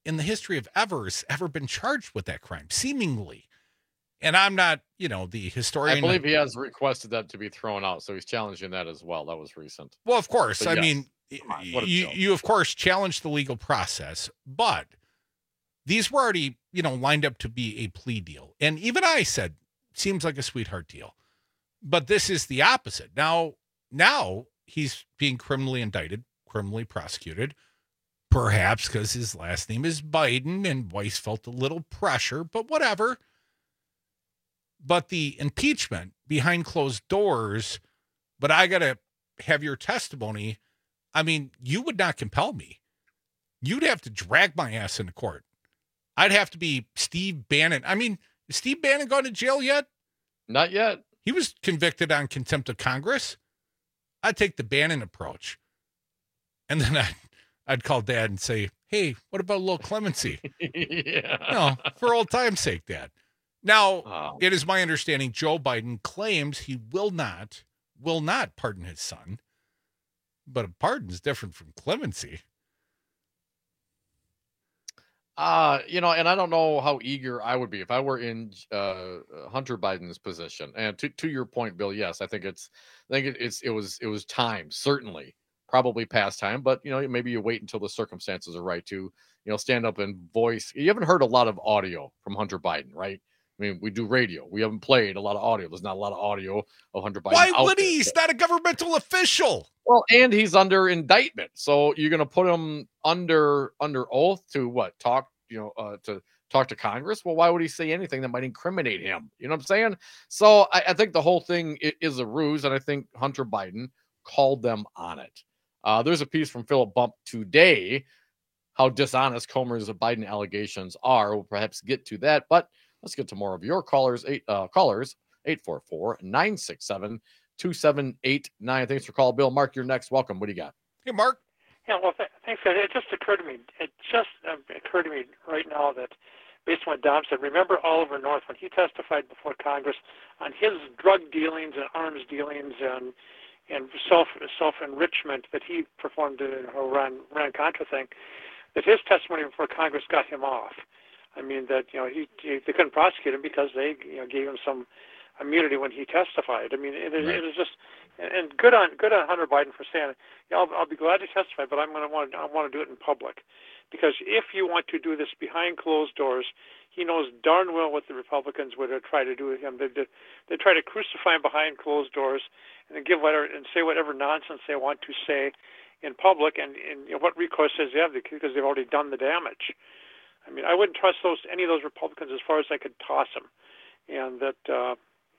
Speaker 22: in the history of ever has ever been charged with that crime, seemingly. And I'm not, you know, the historian.
Speaker 23: I believe he has requested that to be thrown out, so he's challenging that as well. That was recent.
Speaker 22: Well, of course.
Speaker 23: But
Speaker 22: I
Speaker 23: yes,
Speaker 22: mean,
Speaker 23: on, what a
Speaker 22: you,
Speaker 23: joke.
Speaker 22: you, of course, challenge the legal process, but these were already, you know, lined up to be a plea deal. And even I said, seems like a sweetheart deal. But this is the opposite. Now, now he's being criminally indicted, criminally prosecuted, perhaps because his last name is Biden and Weiss felt a little pressure, but whatever. But the impeachment behind closed doors, but I got to have your testimony. I mean, you would not compel me. You'd have to drag my ass into court. I'd have to be Steve Bannon. I mean, is Steve Bannon gone to jail yet?
Speaker 23: Not yet.
Speaker 22: He was convicted on contempt of Congress. I'd take the Bannon approach. And then I'd, I'd call Dad and say, hey, what about a little clemency?
Speaker 23: Yeah.
Speaker 22: No, for old time's sake, Dad. Now,
Speaker 23: Oh.
Speaker 22: it is my understanding Joe Biden claims he will not, will not pardon his son. But a pardon is different from clemency.
Speaker 23: Uh, you know, and I don't know how eager I would be if I were in uh, Hunter Biden's position. And to, to your point, Bill, yes, I think it's, I think it, it's, it was, it was time, certainly, probably past time, but you know, maybe you wait until the circumstances are right to, you know, stand up and voice. You haven't heard a lot of audio from Hunter Biden, right? I mean, we do radio. We haven't played a lot of audio. There's not a lot of audio of Hunter Biden.
Speaker 22: Why
Speaker 23: out
Speaker 22: would
Speaker 23: there,
Speaker 22: he? He's
Speaker 23: so-
Speaker 22: not a governmental official.
Speaker 23: Well, and he's under indictment. So you're going to put him under under oath to what? Talk, you know, uh, to talk to Congress? Well, why would he say anything that might incriminate him? You know what I'm saying? So I, I think the whole thing i- is a ruse, and I think Hunter Biden called them on it. Uh, there's a piece from Philip Bump today, how dishonest Comer's Biden allegations are. We'll perhaps get to that, but let's get to more of your callers. Eight uh, callers, eight four four, nine six seven, two seven eight nine. Thanks for calling, Bill. Mark, you're next. Welcome. What do you got?
Speaker 22: Hey, Mark.
Speaker 6: Yeah, well, th- thanks. guys. It just occurred to me. It just uh, occurred to me right now that, based on what Dom said, remember Oliver North when he testified before Congress on his drug dealings and arms dealings and and self self enrichment that he performed in Iran Iran Contra thing, that his testimony before Congress got him off. I mean that you know he, he they couldn't prosecute him because they you know gave him some immunity when he testified. I mean it,
Speaker 22: Right.
Speaker 6: it is just and good on good on Hunter Biden for saying, yeah, I'll, I'll be glad to testify, but I'm going to want I want to do it in public, because if you want to do this behind closed doors, he knows darn well what the Republicans would try to do with him. They they try to crucify him behind closed doors and then give whatever and say whatever nonsense they want to say in public, and, and you know, what recourse does they have because they've already done the damage. I mean, I wouldn't trust those any of those Republicans as far as I could toss them, and that uh,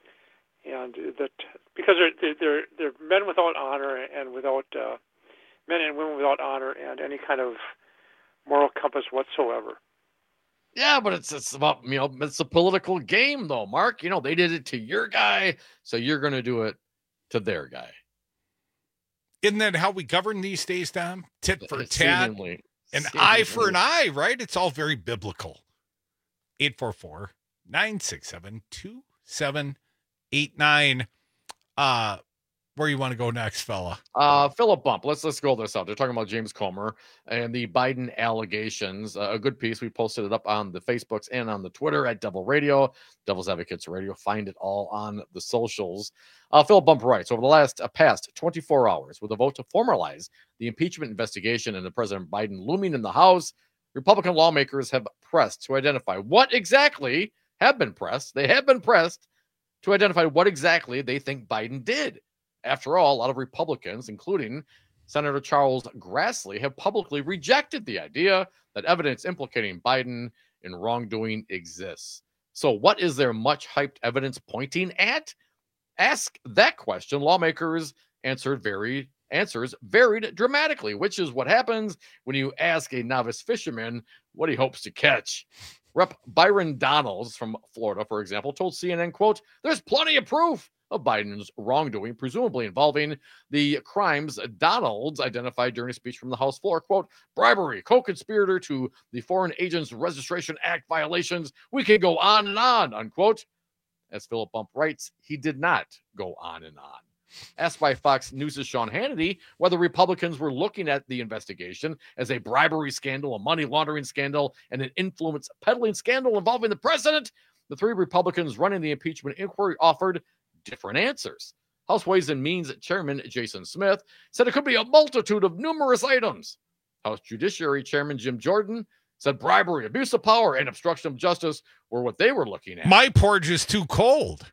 Speaker 6: and that because they're they're they're men without honor and without uh, men and women without honor and any kind of moral compass whatsoever.
Speaker 23: Yeah, but it's it's about, you know, it's a political game though, Mark. You know, they did it to your guy, so you're going to do it to their guy.
Speaker 22: Isn't that how we govern these days, Tom? Tit for tat,
Speaker 23: Seemingly.
Speaker 22: an
Speaker 23: Seemingly.
Speaker 22: eye for an eye, right? It's all very biblical. eight four four, nine six seven, two seven eight nine. Uh, where you want to go next, fella?
Speaker 23: Uh, Philip Bump. Let's let's go this out. They're talking about James Comer and the Biden allegations. Uh, a good piece. We posted it up on the Facebooks and on the Twitter at Devil Radio, Devil's Advocates Radio. Find it all on the socials. Uh, Philip Bump writes, over the last uh, past twenty-four hours, with a vote to formalize the impeachment investigation into President Biden looming in the House, Republican lawmakers have pressed to identify what exactly have been pressed. They have been pressed to identify what exactly they think Biden did. After all, a lot of Republicans, including Senator Charles Grassley, have publicly rejected the idea that evidence implicating Biden in wrongdoing exists. So what is there much hyped evidence pointing at? Ask that question. Lawmakers answered very answers varied dramatically, which is what happens when you ask a novice fisherman what he hopes to catch. Rep Byron Donalds from Florida, for example, told C N N, quote, "There's plenty of proof of Biden's wrongdoing, presumably involving the crimes Donalds identified during a speech from the House floor, quote, bribery, co-conspirator to the Foreign Agents Registration Act violations. We can go on and on," unquote. As Philip Bump writes, he did not go on and on. Asked by Fox News' Sean Hannity whether Republicans were looking at the investigation as a bribery scandal, a money laundering scandal, and an influence peddling scandal involving the president, the three Republicans running the impeachment inquiry offered different answers. House Ways and Means Chairman Jason Smith said it could be a multitude of numerous items. House Judiciary Chairman Jim Jordan said bribery, abuse of power, and obstruction of justice were what they were looking at.
Speaker 22: My porridge is too cold.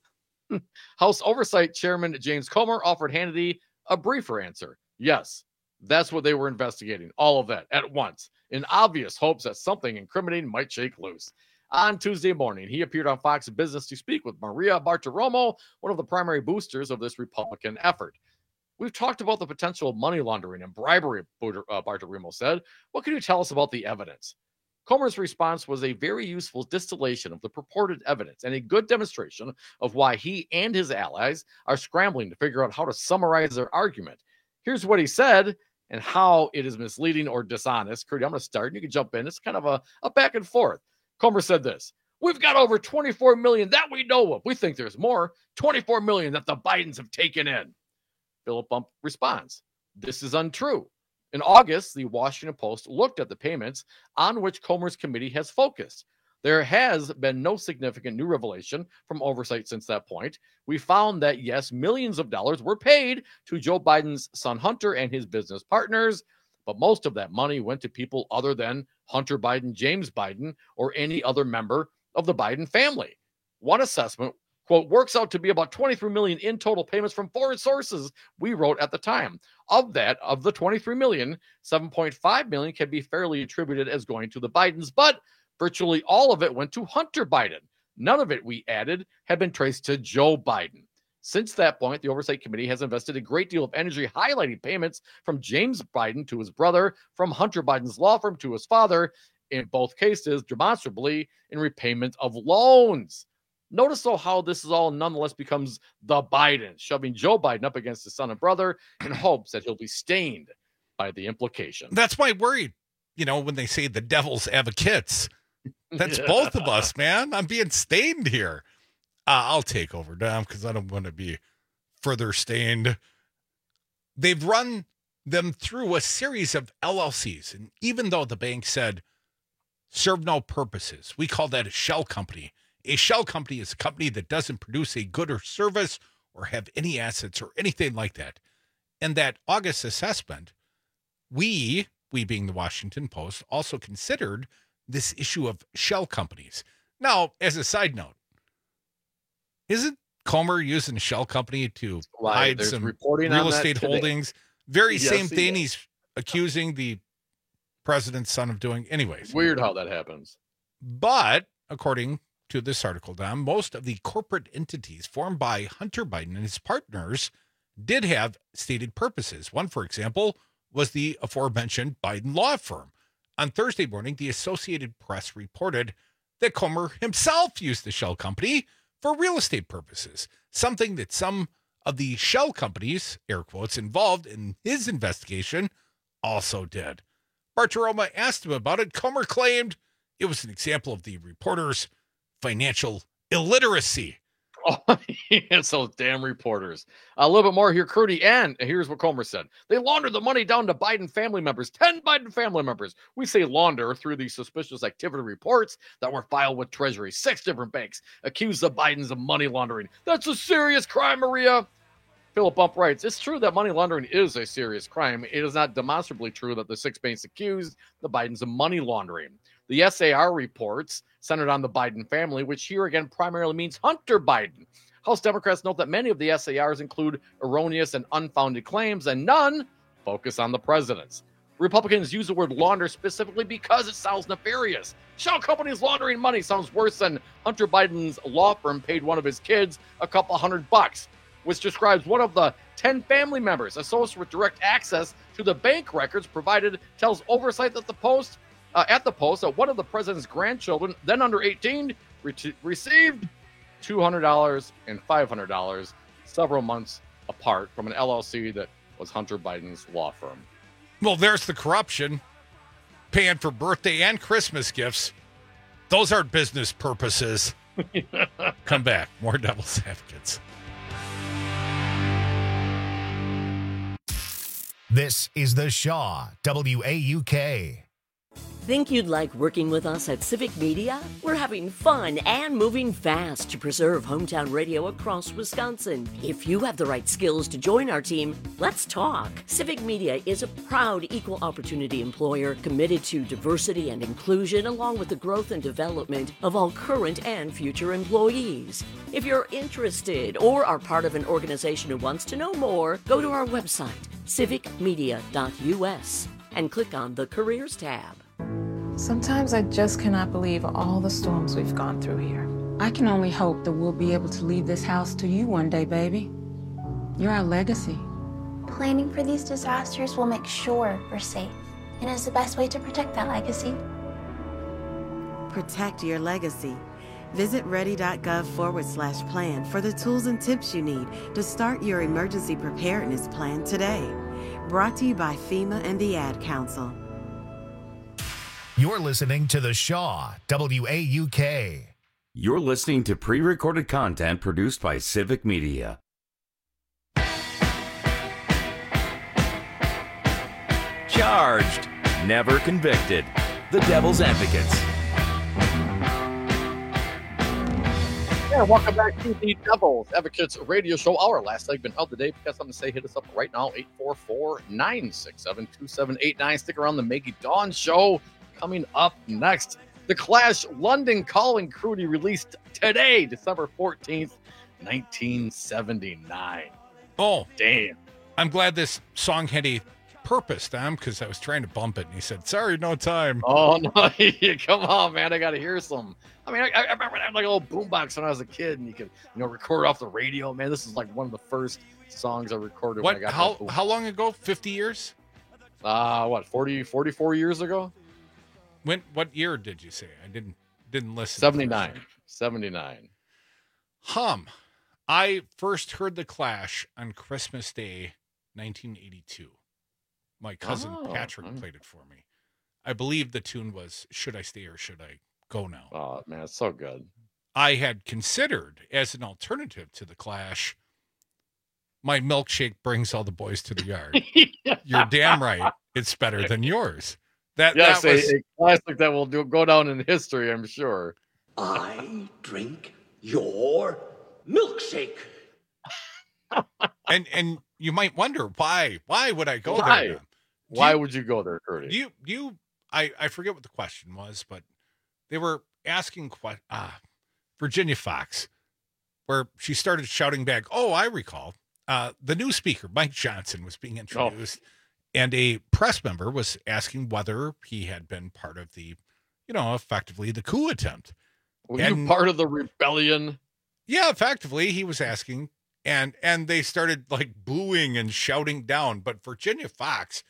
Speaker 23: House Oversight Chairman James Comer offered Hannity a briefer answer. Yes, that's what they were investigating, all of that at once, in obvious hopes that something incriminating might shake loose. On Tuesday morning, he appeared on Fox Business to speak with Maria Bartiromo, one of the primary boosters of this Republican effort. We've talked about the potential of money laundering and bribery, Bartiromo said. What can you tell us about the evidence? Comer's response was a very useful distillation of the purported evidence and a good demonstration of why he and his allies are scrambling to figure out how to summarize their argument. Here's what he said and how it is misleading or dishonest. Curdy, I'm going to start, and you can jump in. It's kind of a, a back and forth. Comer said this: we've got over twenty-four million that we know of. We think there's more. twenty-four million that the Bidens have taken in. Philip Bump responds, this is untrue. In August, the Washington Post looked at the payments on which Comer's committee has focused. There has been no significant new revelation from oversight since that point. We found that, yes, millions of dollars were paid to Joe Biden's son Hunter and his business partners, but most of that money went to people other than Hunter Biden, James Biden, or any other member of the Biden family. One assessment, quote, works out to be about twenty-three million in total payments from foreign sources, we wrote at the time. Of that, of the twenty-three million, seven point five million can be fairly attributed as going to the Bidens, but virtually all of it went to Hunter Biden. None of it, we added, had been traced to Joe Biden. Since that point, the Oversight Committee has invested a great deal of energy highlighting payments from James Biden to his brother, from Hunter Biden's law firm to his father, in both cases, demonstrably in repayment of loans. Notice, though, how this is all nonetheless becomes the Bidens, shoving Joe Biden up against his son and brother in hopes that he'll be stained by the implication.
Speaker 22: That's my worry. You know, when they say the devil's advocates, that's yeah. both of us, man. I'm being stained here. Uh, I'll take over now because I don't want to be further stained. They've run them through a series of L L Cs. And even though the bank said serve no purposes, we call that a shell company. A shell company is a company that doesn't produce a good or service or have any assets or anything like that. And that August assessment, we, we being the Washington Post, also considered this issue of shell companies. Now, as a side note, isn't Comer using a shell company to
Speaker 23: Why,
Speaker 22: hide some real estate holdings? Very
Speaker 23: yes,
Speaker 22: same
Speaker 23: he
Speaker 22: thing
Speaker 23: is.
Speaker 22: he's accusing the president's son of doing. Anyways.
Speaker 23: Weird how that happens.
Speaker 22: But according to this article, Don, most of the corporate entities formed by Hunter Biden and his partners did have stated purposes. One, for example, was the aforementioned Biden law firm. On Thursday morning, the Associated Press reported that Comer himself used the shell company for real estate purposes, something that some of the shell companies, air quotes, involved in his investigation also did. Bartiromo asked him about it. Comer claimed it was an example of the reporter's financial illiteracy.
Speaker 23: Oh, it's those damn reporters. A little bit more here, Crudy, and here's what Comer said. They laundered the money down to Biden family members, ten Biden family members. We say launder through these suspicious activity reports that were filed with Treasury. Six different banks accused the Bidens of money laundering. That's a serious crime, Maria. Philip Bump writes, it's true that money laundering is a serious crime. It is not demonstrably true that the six banks accused the Bidens of money laundering. The S A R reports centered on the Biden family, which here again primarily means Hunter Biden. House Democrats note that many of the S A Rs include erroneous and unfounded claims, and none focus on the president's. Republicans use the word launder specifically because it sounds nefarious. Shell companies laundering money sounds worse than Hunter Biden's law firm paid one of his kids a couple hundred bucks, which describes one of the ten family members associated with direct access to the bank records provided, tells Oversight that the Post, uh, at the Post, that one of the president's grandchildren, then under eighteen, re- received two hundred dollars and five hundred dollars several months apart from an L L C that was Hunter Biden's law firm.
Speaker 22: Well, there's the corruption. Paying for birthday and Christmas gifts. Those aren't business purposes. Come back. More Devil's Advocates.
Speaker 1: This is the Shaw, W A U K.
Speaker 31: Think you'd like working with us at Civic Media? We're having fun and moving fast to preserve hometown radio across Wisconsin. If you have the right skills to join our team, let's talk. Civic Media is a proud equal opportunity employer committed to diversity and inclusion, along with the growth and development of all current and future employees. If you're interested or are part of an organization who wants to know more, go to our website, civic media dot U S, and click on the Careers tab.
Speaker 3: Sometimes I just cannot believe all the storms we've gone through here.
Speaker 7: I can only hope that we'll be able to leave this house to you one day, baby. You're our legacy.
Speaker 8: Planning for these disasters will make sure we're safe, and is the best way to protect that legacy.
Speaker 9: Protect your legacy. Visit ready.gov forward slash plan for the tools and tips you need to start your emergency preparedness plan today. Brought to you by FEMA and the Ad Council.
Speaker 1: You're listening to the Shaw, W A U K.
Speaker 20: You're listening to pre-recorded content produced by Civic Media.
Speaker 2: Charged, never convicted. The Devil's Advocates.
Speaker 23: Yeah, welcome back to the Devil's Advocates Radio Show. Our last segment of the day. If you got something to say, hit us up right now, eight four four, nine six seven, two seven eight nine. Stick around, the Maggie Dawn Show. Coming up next, The Clash London Calling Crudy released today, December fourteenth, nineteen seventy-nine.
Speaker 22: Oh,
Speaker 23: damn.
Speaker 22: I'm glad this song had a purpose, Dom, because I was trying to bump it, and he said, sorry, no time.
Speaker 23: Oh, no, come on, man, I got to hear some. I mean, I, I remember I had like a little boombox when I was a kid, and you could, you know, record off the radio. Man, this is like one of the first songs I recorded
Speaker 22: What,
Speaker 23: when I got
Speaker 22: how, how long ago? fifty years?
Speaker 23: Uh, what, forty, forty-four years ago?
Speaker 22: When? What year did you say? I didn't didn't listen.
Speaker 23: seventy-nine. seventy-nine.
Speaker 22: Hum. I first heard The Clash on Christmas Day, nineteen eighty-two. My cousin
Speaker 23: Oh,
Speaker 22: Patrick
Speaker 23: mm.
Speaker 22: played it for me. I believe the tune was Should I Stay or Should I Go Now?
Speaker 23: Oh, man, it's so good.
Speaker 22: I had considered, as an alternative to The Clash, My Milkshake Brings All the Boys to the Yard. You're damn right. It's better than yours. That,
Speaker 23: yes,
Speaker 22: that was
Speaker 23: a, a classic that will do, go down in history, I'm sure.
Speaker 10: I drink your milkshake.
Speaker 22: and and you might wonder why. Why would I go
Speaker 23: Why?
Speaker 22: there?
Speaker 23: Why
Speaker 22: you,
Speaker 23: would you go there, Curdy?
Speaker 22: Do you do you I, I forget what the question was, but they were asking que- ah, Virginia Fox, where she started shouting back, oh, I recall. Uh, the new speaker, Mike Johnson, was being introduced. Oh. And a press member was asking whether he had been part of the, you know, effectively the coup attempt.
Speaker 23: Were
Speaker 22: and,
Speaker 23: you part of the rebellion?
Speaker 22: Yeah, effectively, he was asking. And and they started like booing and shouting down. But Virginia Fox,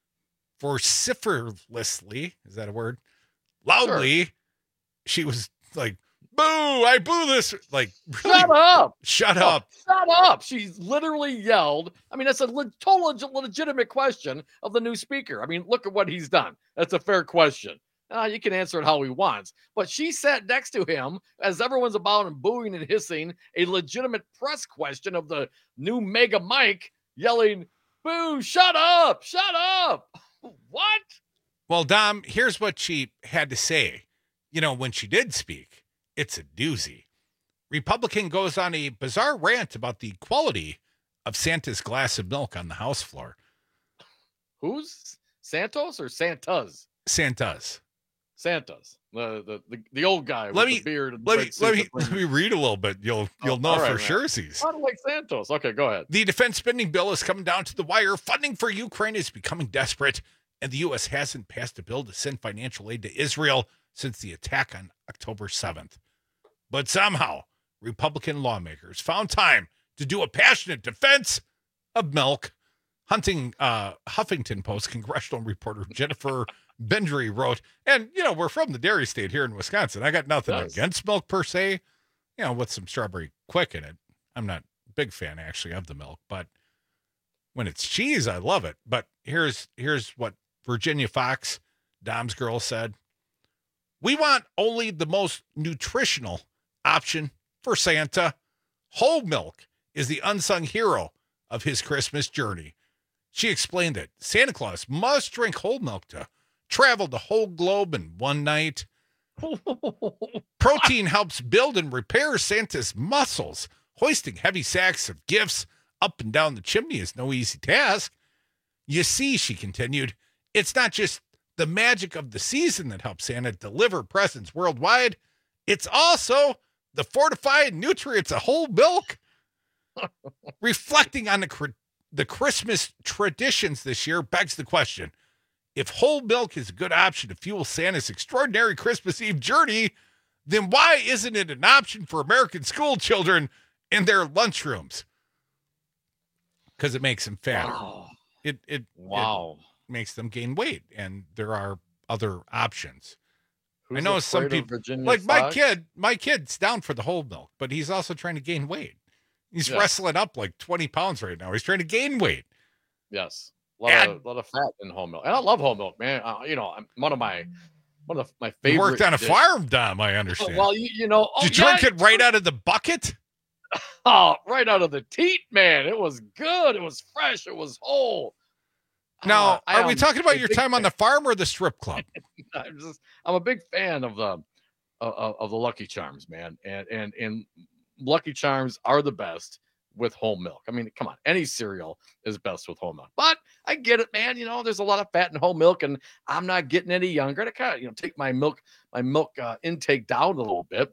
Speaker 22: vociferously, is that a word? Loudly, sure. She was like, boo, I boo this. Like, really,
Speaker 23: shut up.
Speaker 22: Shut
Speaker 23: oh,
Speaker 22: up.
Speaker 23: Shut up. She's literally yelled. I mean, that's a le- total legitimate question of the new speaker. I mean, look at what he's done. That's a fair question. Uh, you can answer it how he wants. But she sat next to him as everyone's about and booing and hissing a legitimate press question of the new Mega Mike yelling, boo, shut up, shut up. What?
Speaker 22: Well, Dom, here's what she had to say. You know, when she did speak. It's a doozy. Republican goes on a bizarre rant about the quality of Santa's glass of milk on the House floor.
Speaker 23: Who's? Santos or Santas?
Speaker 22: Santas.
Speaker 23: Santas. The the the, the old guy with
Speaker 22: let me,
Speaker 23: the beard. And
Speaker 22: let me let me let me read a little bit. You'll you'll oh, know right, for sure. He's
Speaker 23: not like Santos. Okay, go ahead.
Speaker 22: The defense spending bill is coming down to the wire. Funding for Ukraine is becoming desperate, and the U S hasn't passed a bill to send financial aid to Israel since the attack on October seventh. But somehow, Republican lawmakers found time to do a passionate defense of milk. Hunting uh, Huffington Post congressional reporter Jennifer Bendry wrote, and, you know, we're from the dairy state here in Wisconsin. I got nothing yes. against milk per se, you know, with some strawberry quick in it. I'm not a big fan, actually, of the milk, but when it's cheese, I love it. But here's here's what Virginia Fox, Dom's girl, said. We want only the most nutritional option for Santa. Whole milk is the unsung hero of his Christmas journey. She explained that Santa Claus must drink whole milk to travel the whole globe in one night. Protein helps build and repair Santa's muscles. Hoisting heavy sacks of gifts up and down the chimney is no easy task. You see, she continued, it's not just the magic of the season that helps Santa deliver presents worldwide. It's also the fortified nutrients of whole milk. Reflecting on the, the Christmas traditions this year begs the question, if whole milk is a good option to fuel Santa's extraordinary Christmas Eve journey, then why isn't it an option for American school children in their lunchrooms? Because it makes them fatter.
Speaker 23: Wow.
Speaker 22: It it
Speaker 23: wow
Speaker 22: it makes them gain weight, and there are other options.
Speaker 23: Who's
Speaker 22: I know some
Speaker 23: afraid of
Speaker 22: people
Speaker 23: Virginia
Speaker 22: like my
Speaker 23: Fox?
Speaker 22: kid. My kid's down for the whole milk, but he's also trying to gain weight. He's
Speaker 23: Yeah.
Speaker 22: wrestling up like twenty pounds right now. He's trying to gain weight.
Speaker 23: Yes, a lot,
Speaker 22: And-
Speaker 23: of, lot of fat in whole milk, and I love whole milk, man. Uh, you know, I'm one of my one of my
Speaker 22: You
Speaker 23: favorite.
Speaker 22: worked on a
Speaker 23: dish-
Speaker 22: farm, Dom. I understand.
Speaker 23: Well, you, you know, oh,
Speaker 22: Did you
Speaker 23: yeah,
Speaker 22: drink it right out of the bucket?
Speaker 23: Oh, right out of the teat, man. It was good. It was fresh. It was whole.
Speaker 22: Now,
Speaker 23: Uh, I
Speaker 22: are we
Speaker 23: am
Speaker 22: talking about
Speaker 23: a
Speaker 22: your
Speaker 23: big
Speaker 22: time on the farm or the strip club?
Speaker 23: I'm just I'm a big fan of the of, of the Lucky Charms, man. And and and Lucky Charms are the best with whole milk. I mean, come on, any cereal is best with whole milk. But I get it, man. You know, there's a lot of fat in whole milk, and I'm not getting any younger. To kind of, you know, take my milk my milk uh, intake down a little bit.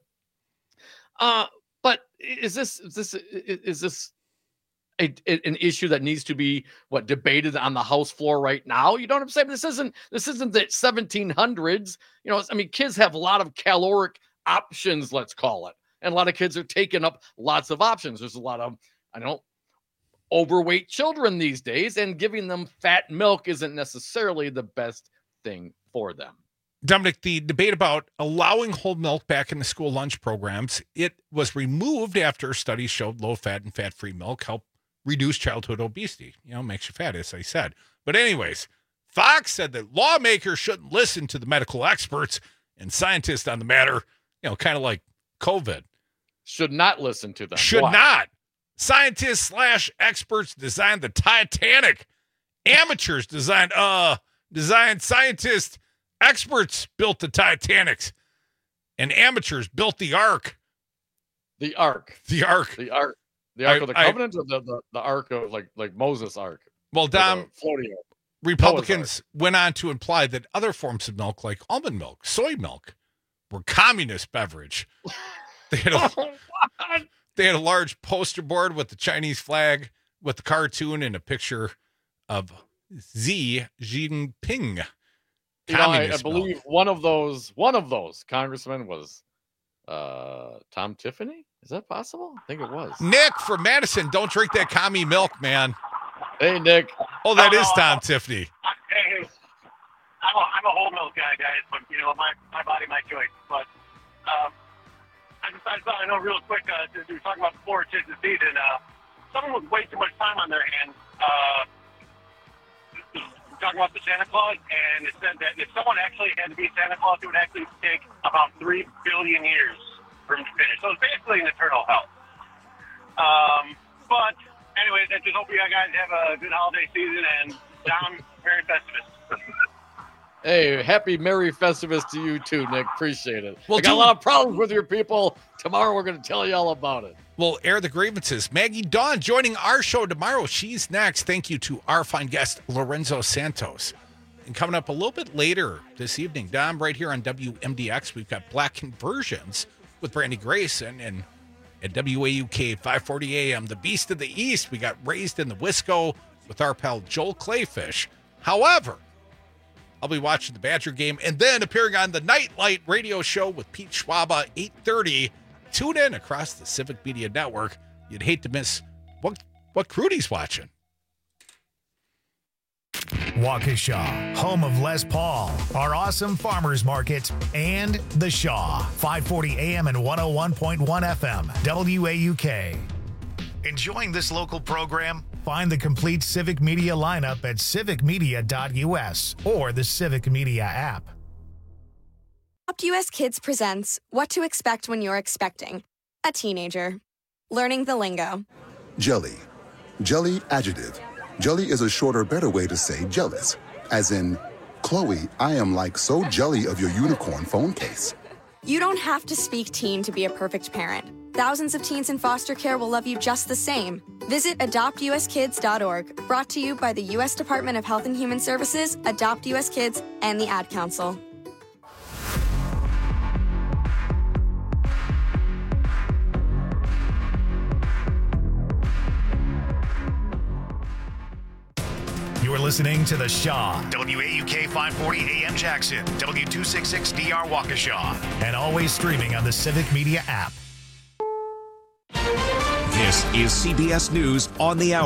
Speaker 23: Uh, but is this is this is this A, an issue that needs to be what debated on the House floor right now? You know what I'm saying? This isn't this isn't the seventeen hundreds. You know, I mean, kids have a lot of caloric options, let's call it, and a lot of kids are taking up lots of options. There's a lot of I don't overweight children these days, and giving them fat milk isn't necessarily the best thing for them.
Speaker 22: Dominic, the debate about allowing whole milk back in the school lunch programs, it was removed after studies showed low-fat and fat-free milk help reduce childhood obesity. You know, makes you fat, as I said. But anyways, Fox said that lawmakers shouldn't listen to the medical experts and scientists on the matter, you know, kind of like COVID.
Speaker 23: Should not listen to them.
Speaker 22: Should
Speaker 23: Why?
Speaker 22: not. Scientists slash experts designed the Titanic. Amateurs designed, uh, designed scientists. Experts built the Titanics. And amateurs built the Ark.
Speaker 23: The Ark.
Speaker 22: The Ark.
Speaker 23: The Ark. The Ark
Speaker 22: I-
Speaker 23: of the
Speaker 22: I-
Speaker 23: Covenant, or the, the, the Ark of like like Moses' Ark?
Speaker 22: Well,
Speaker 23: Or the
Speaker 22: Dom,
Speaker 23: floating Ark?
Speaker 22: Republicans went on to imply that other forms of milk, like almond milk, soy milk, were communist beverage. They had a, they had a large poster board with the Chinese flag, with the cartoon and a picture of Xi Jinping.
Speaker 23: You know, I, I
Speaker 22: Communist milk.
Speaker 23: believe one of those one of those congressmen was uh, Tom Tiffany. Is that possible? I think it was.
Speaker 22: Nick from Madison, don't drink that commie milk, man.
Speaker 23: Hey, Nick.
Speaker 22: Oh, that is Tom Tiffany.
Speaker 11: Hey, I'm a, I'm a whole milk guy, guys, but, you know, my, my body, my choice. But um, I just I thought I know real quick, uh, since we were talking about before it's the season, uh, someone with way too much time on their hands uh, talking about the Santa Claus, and it said that if someone actually had to be Santa Claus, it would actually take about three billion years for him to finish. So it's basically an eternal hell. Um, but anyways, I just hope you guys have a good holiday season, and Dom, Merry Festivus.
Speaker 23: Hey, happy Merry Festivus to you too, Nick. Appreciate it.
Speaker 22: Well,
Speaker 23: I got
Speaker 22: do-
Speaker 23: a lot of problems with your people. Tomorrow we're going to tell you all about it.
Speaker 22: We'll air the grievances. Maggie Dawn joining our show tomorrow. She's next. Thank you to our fine guest, Lorenzo Santos. And coming up a little bit later this evening, Dom, right here on W M D X, we've got Black Conversions with Brandy Grayson. And at W A U K five forty A M, the Beast of the East, we got Raised in the Wisco with our pal Joel Clayfish. However, I'll be watching the Badger game and then appearing on the Nightlight radio show with Pete Schwaba, eight thirty. Tune in across the Civic Media Network. You'd hate to miss what what Crudy's watching.
Speaker 1: Waukesha, home of Les Paul, our awesome farmers market, and The Shaw, five forty A M and one oh one point one F M, W A U K. Enjoying this local program? Find the complete Civic Media lineup at civic media dot U S or the Civic Media app.
Speaker 12: Adopt U S Kids presents What to Expect When You're Expecting a Teenager. Learning the lingo.
Speaker 13: Jelly. Jelly adjective.
Speaker 5: Jelly is a shorter, better way to say jealous. As in, Chloe, I am like so jelly of your unicorn phone case.
Speaker 12: You don't have to speak teen to be a perfect parent. Thousands of teens in foster care will love you just the same. Visit adopt u s kids dot org, brought to you by the U S Department of Health and Human Services, Adopt U S Kids, and the Ad Council.
Speaker 1: You are listening to The Shaw, W A U K five forty A M Jackson, W two sixty-six D R Waukesha, and always streaming on the Civic Media app.
Speaker 13: This is C B S News on the Hour.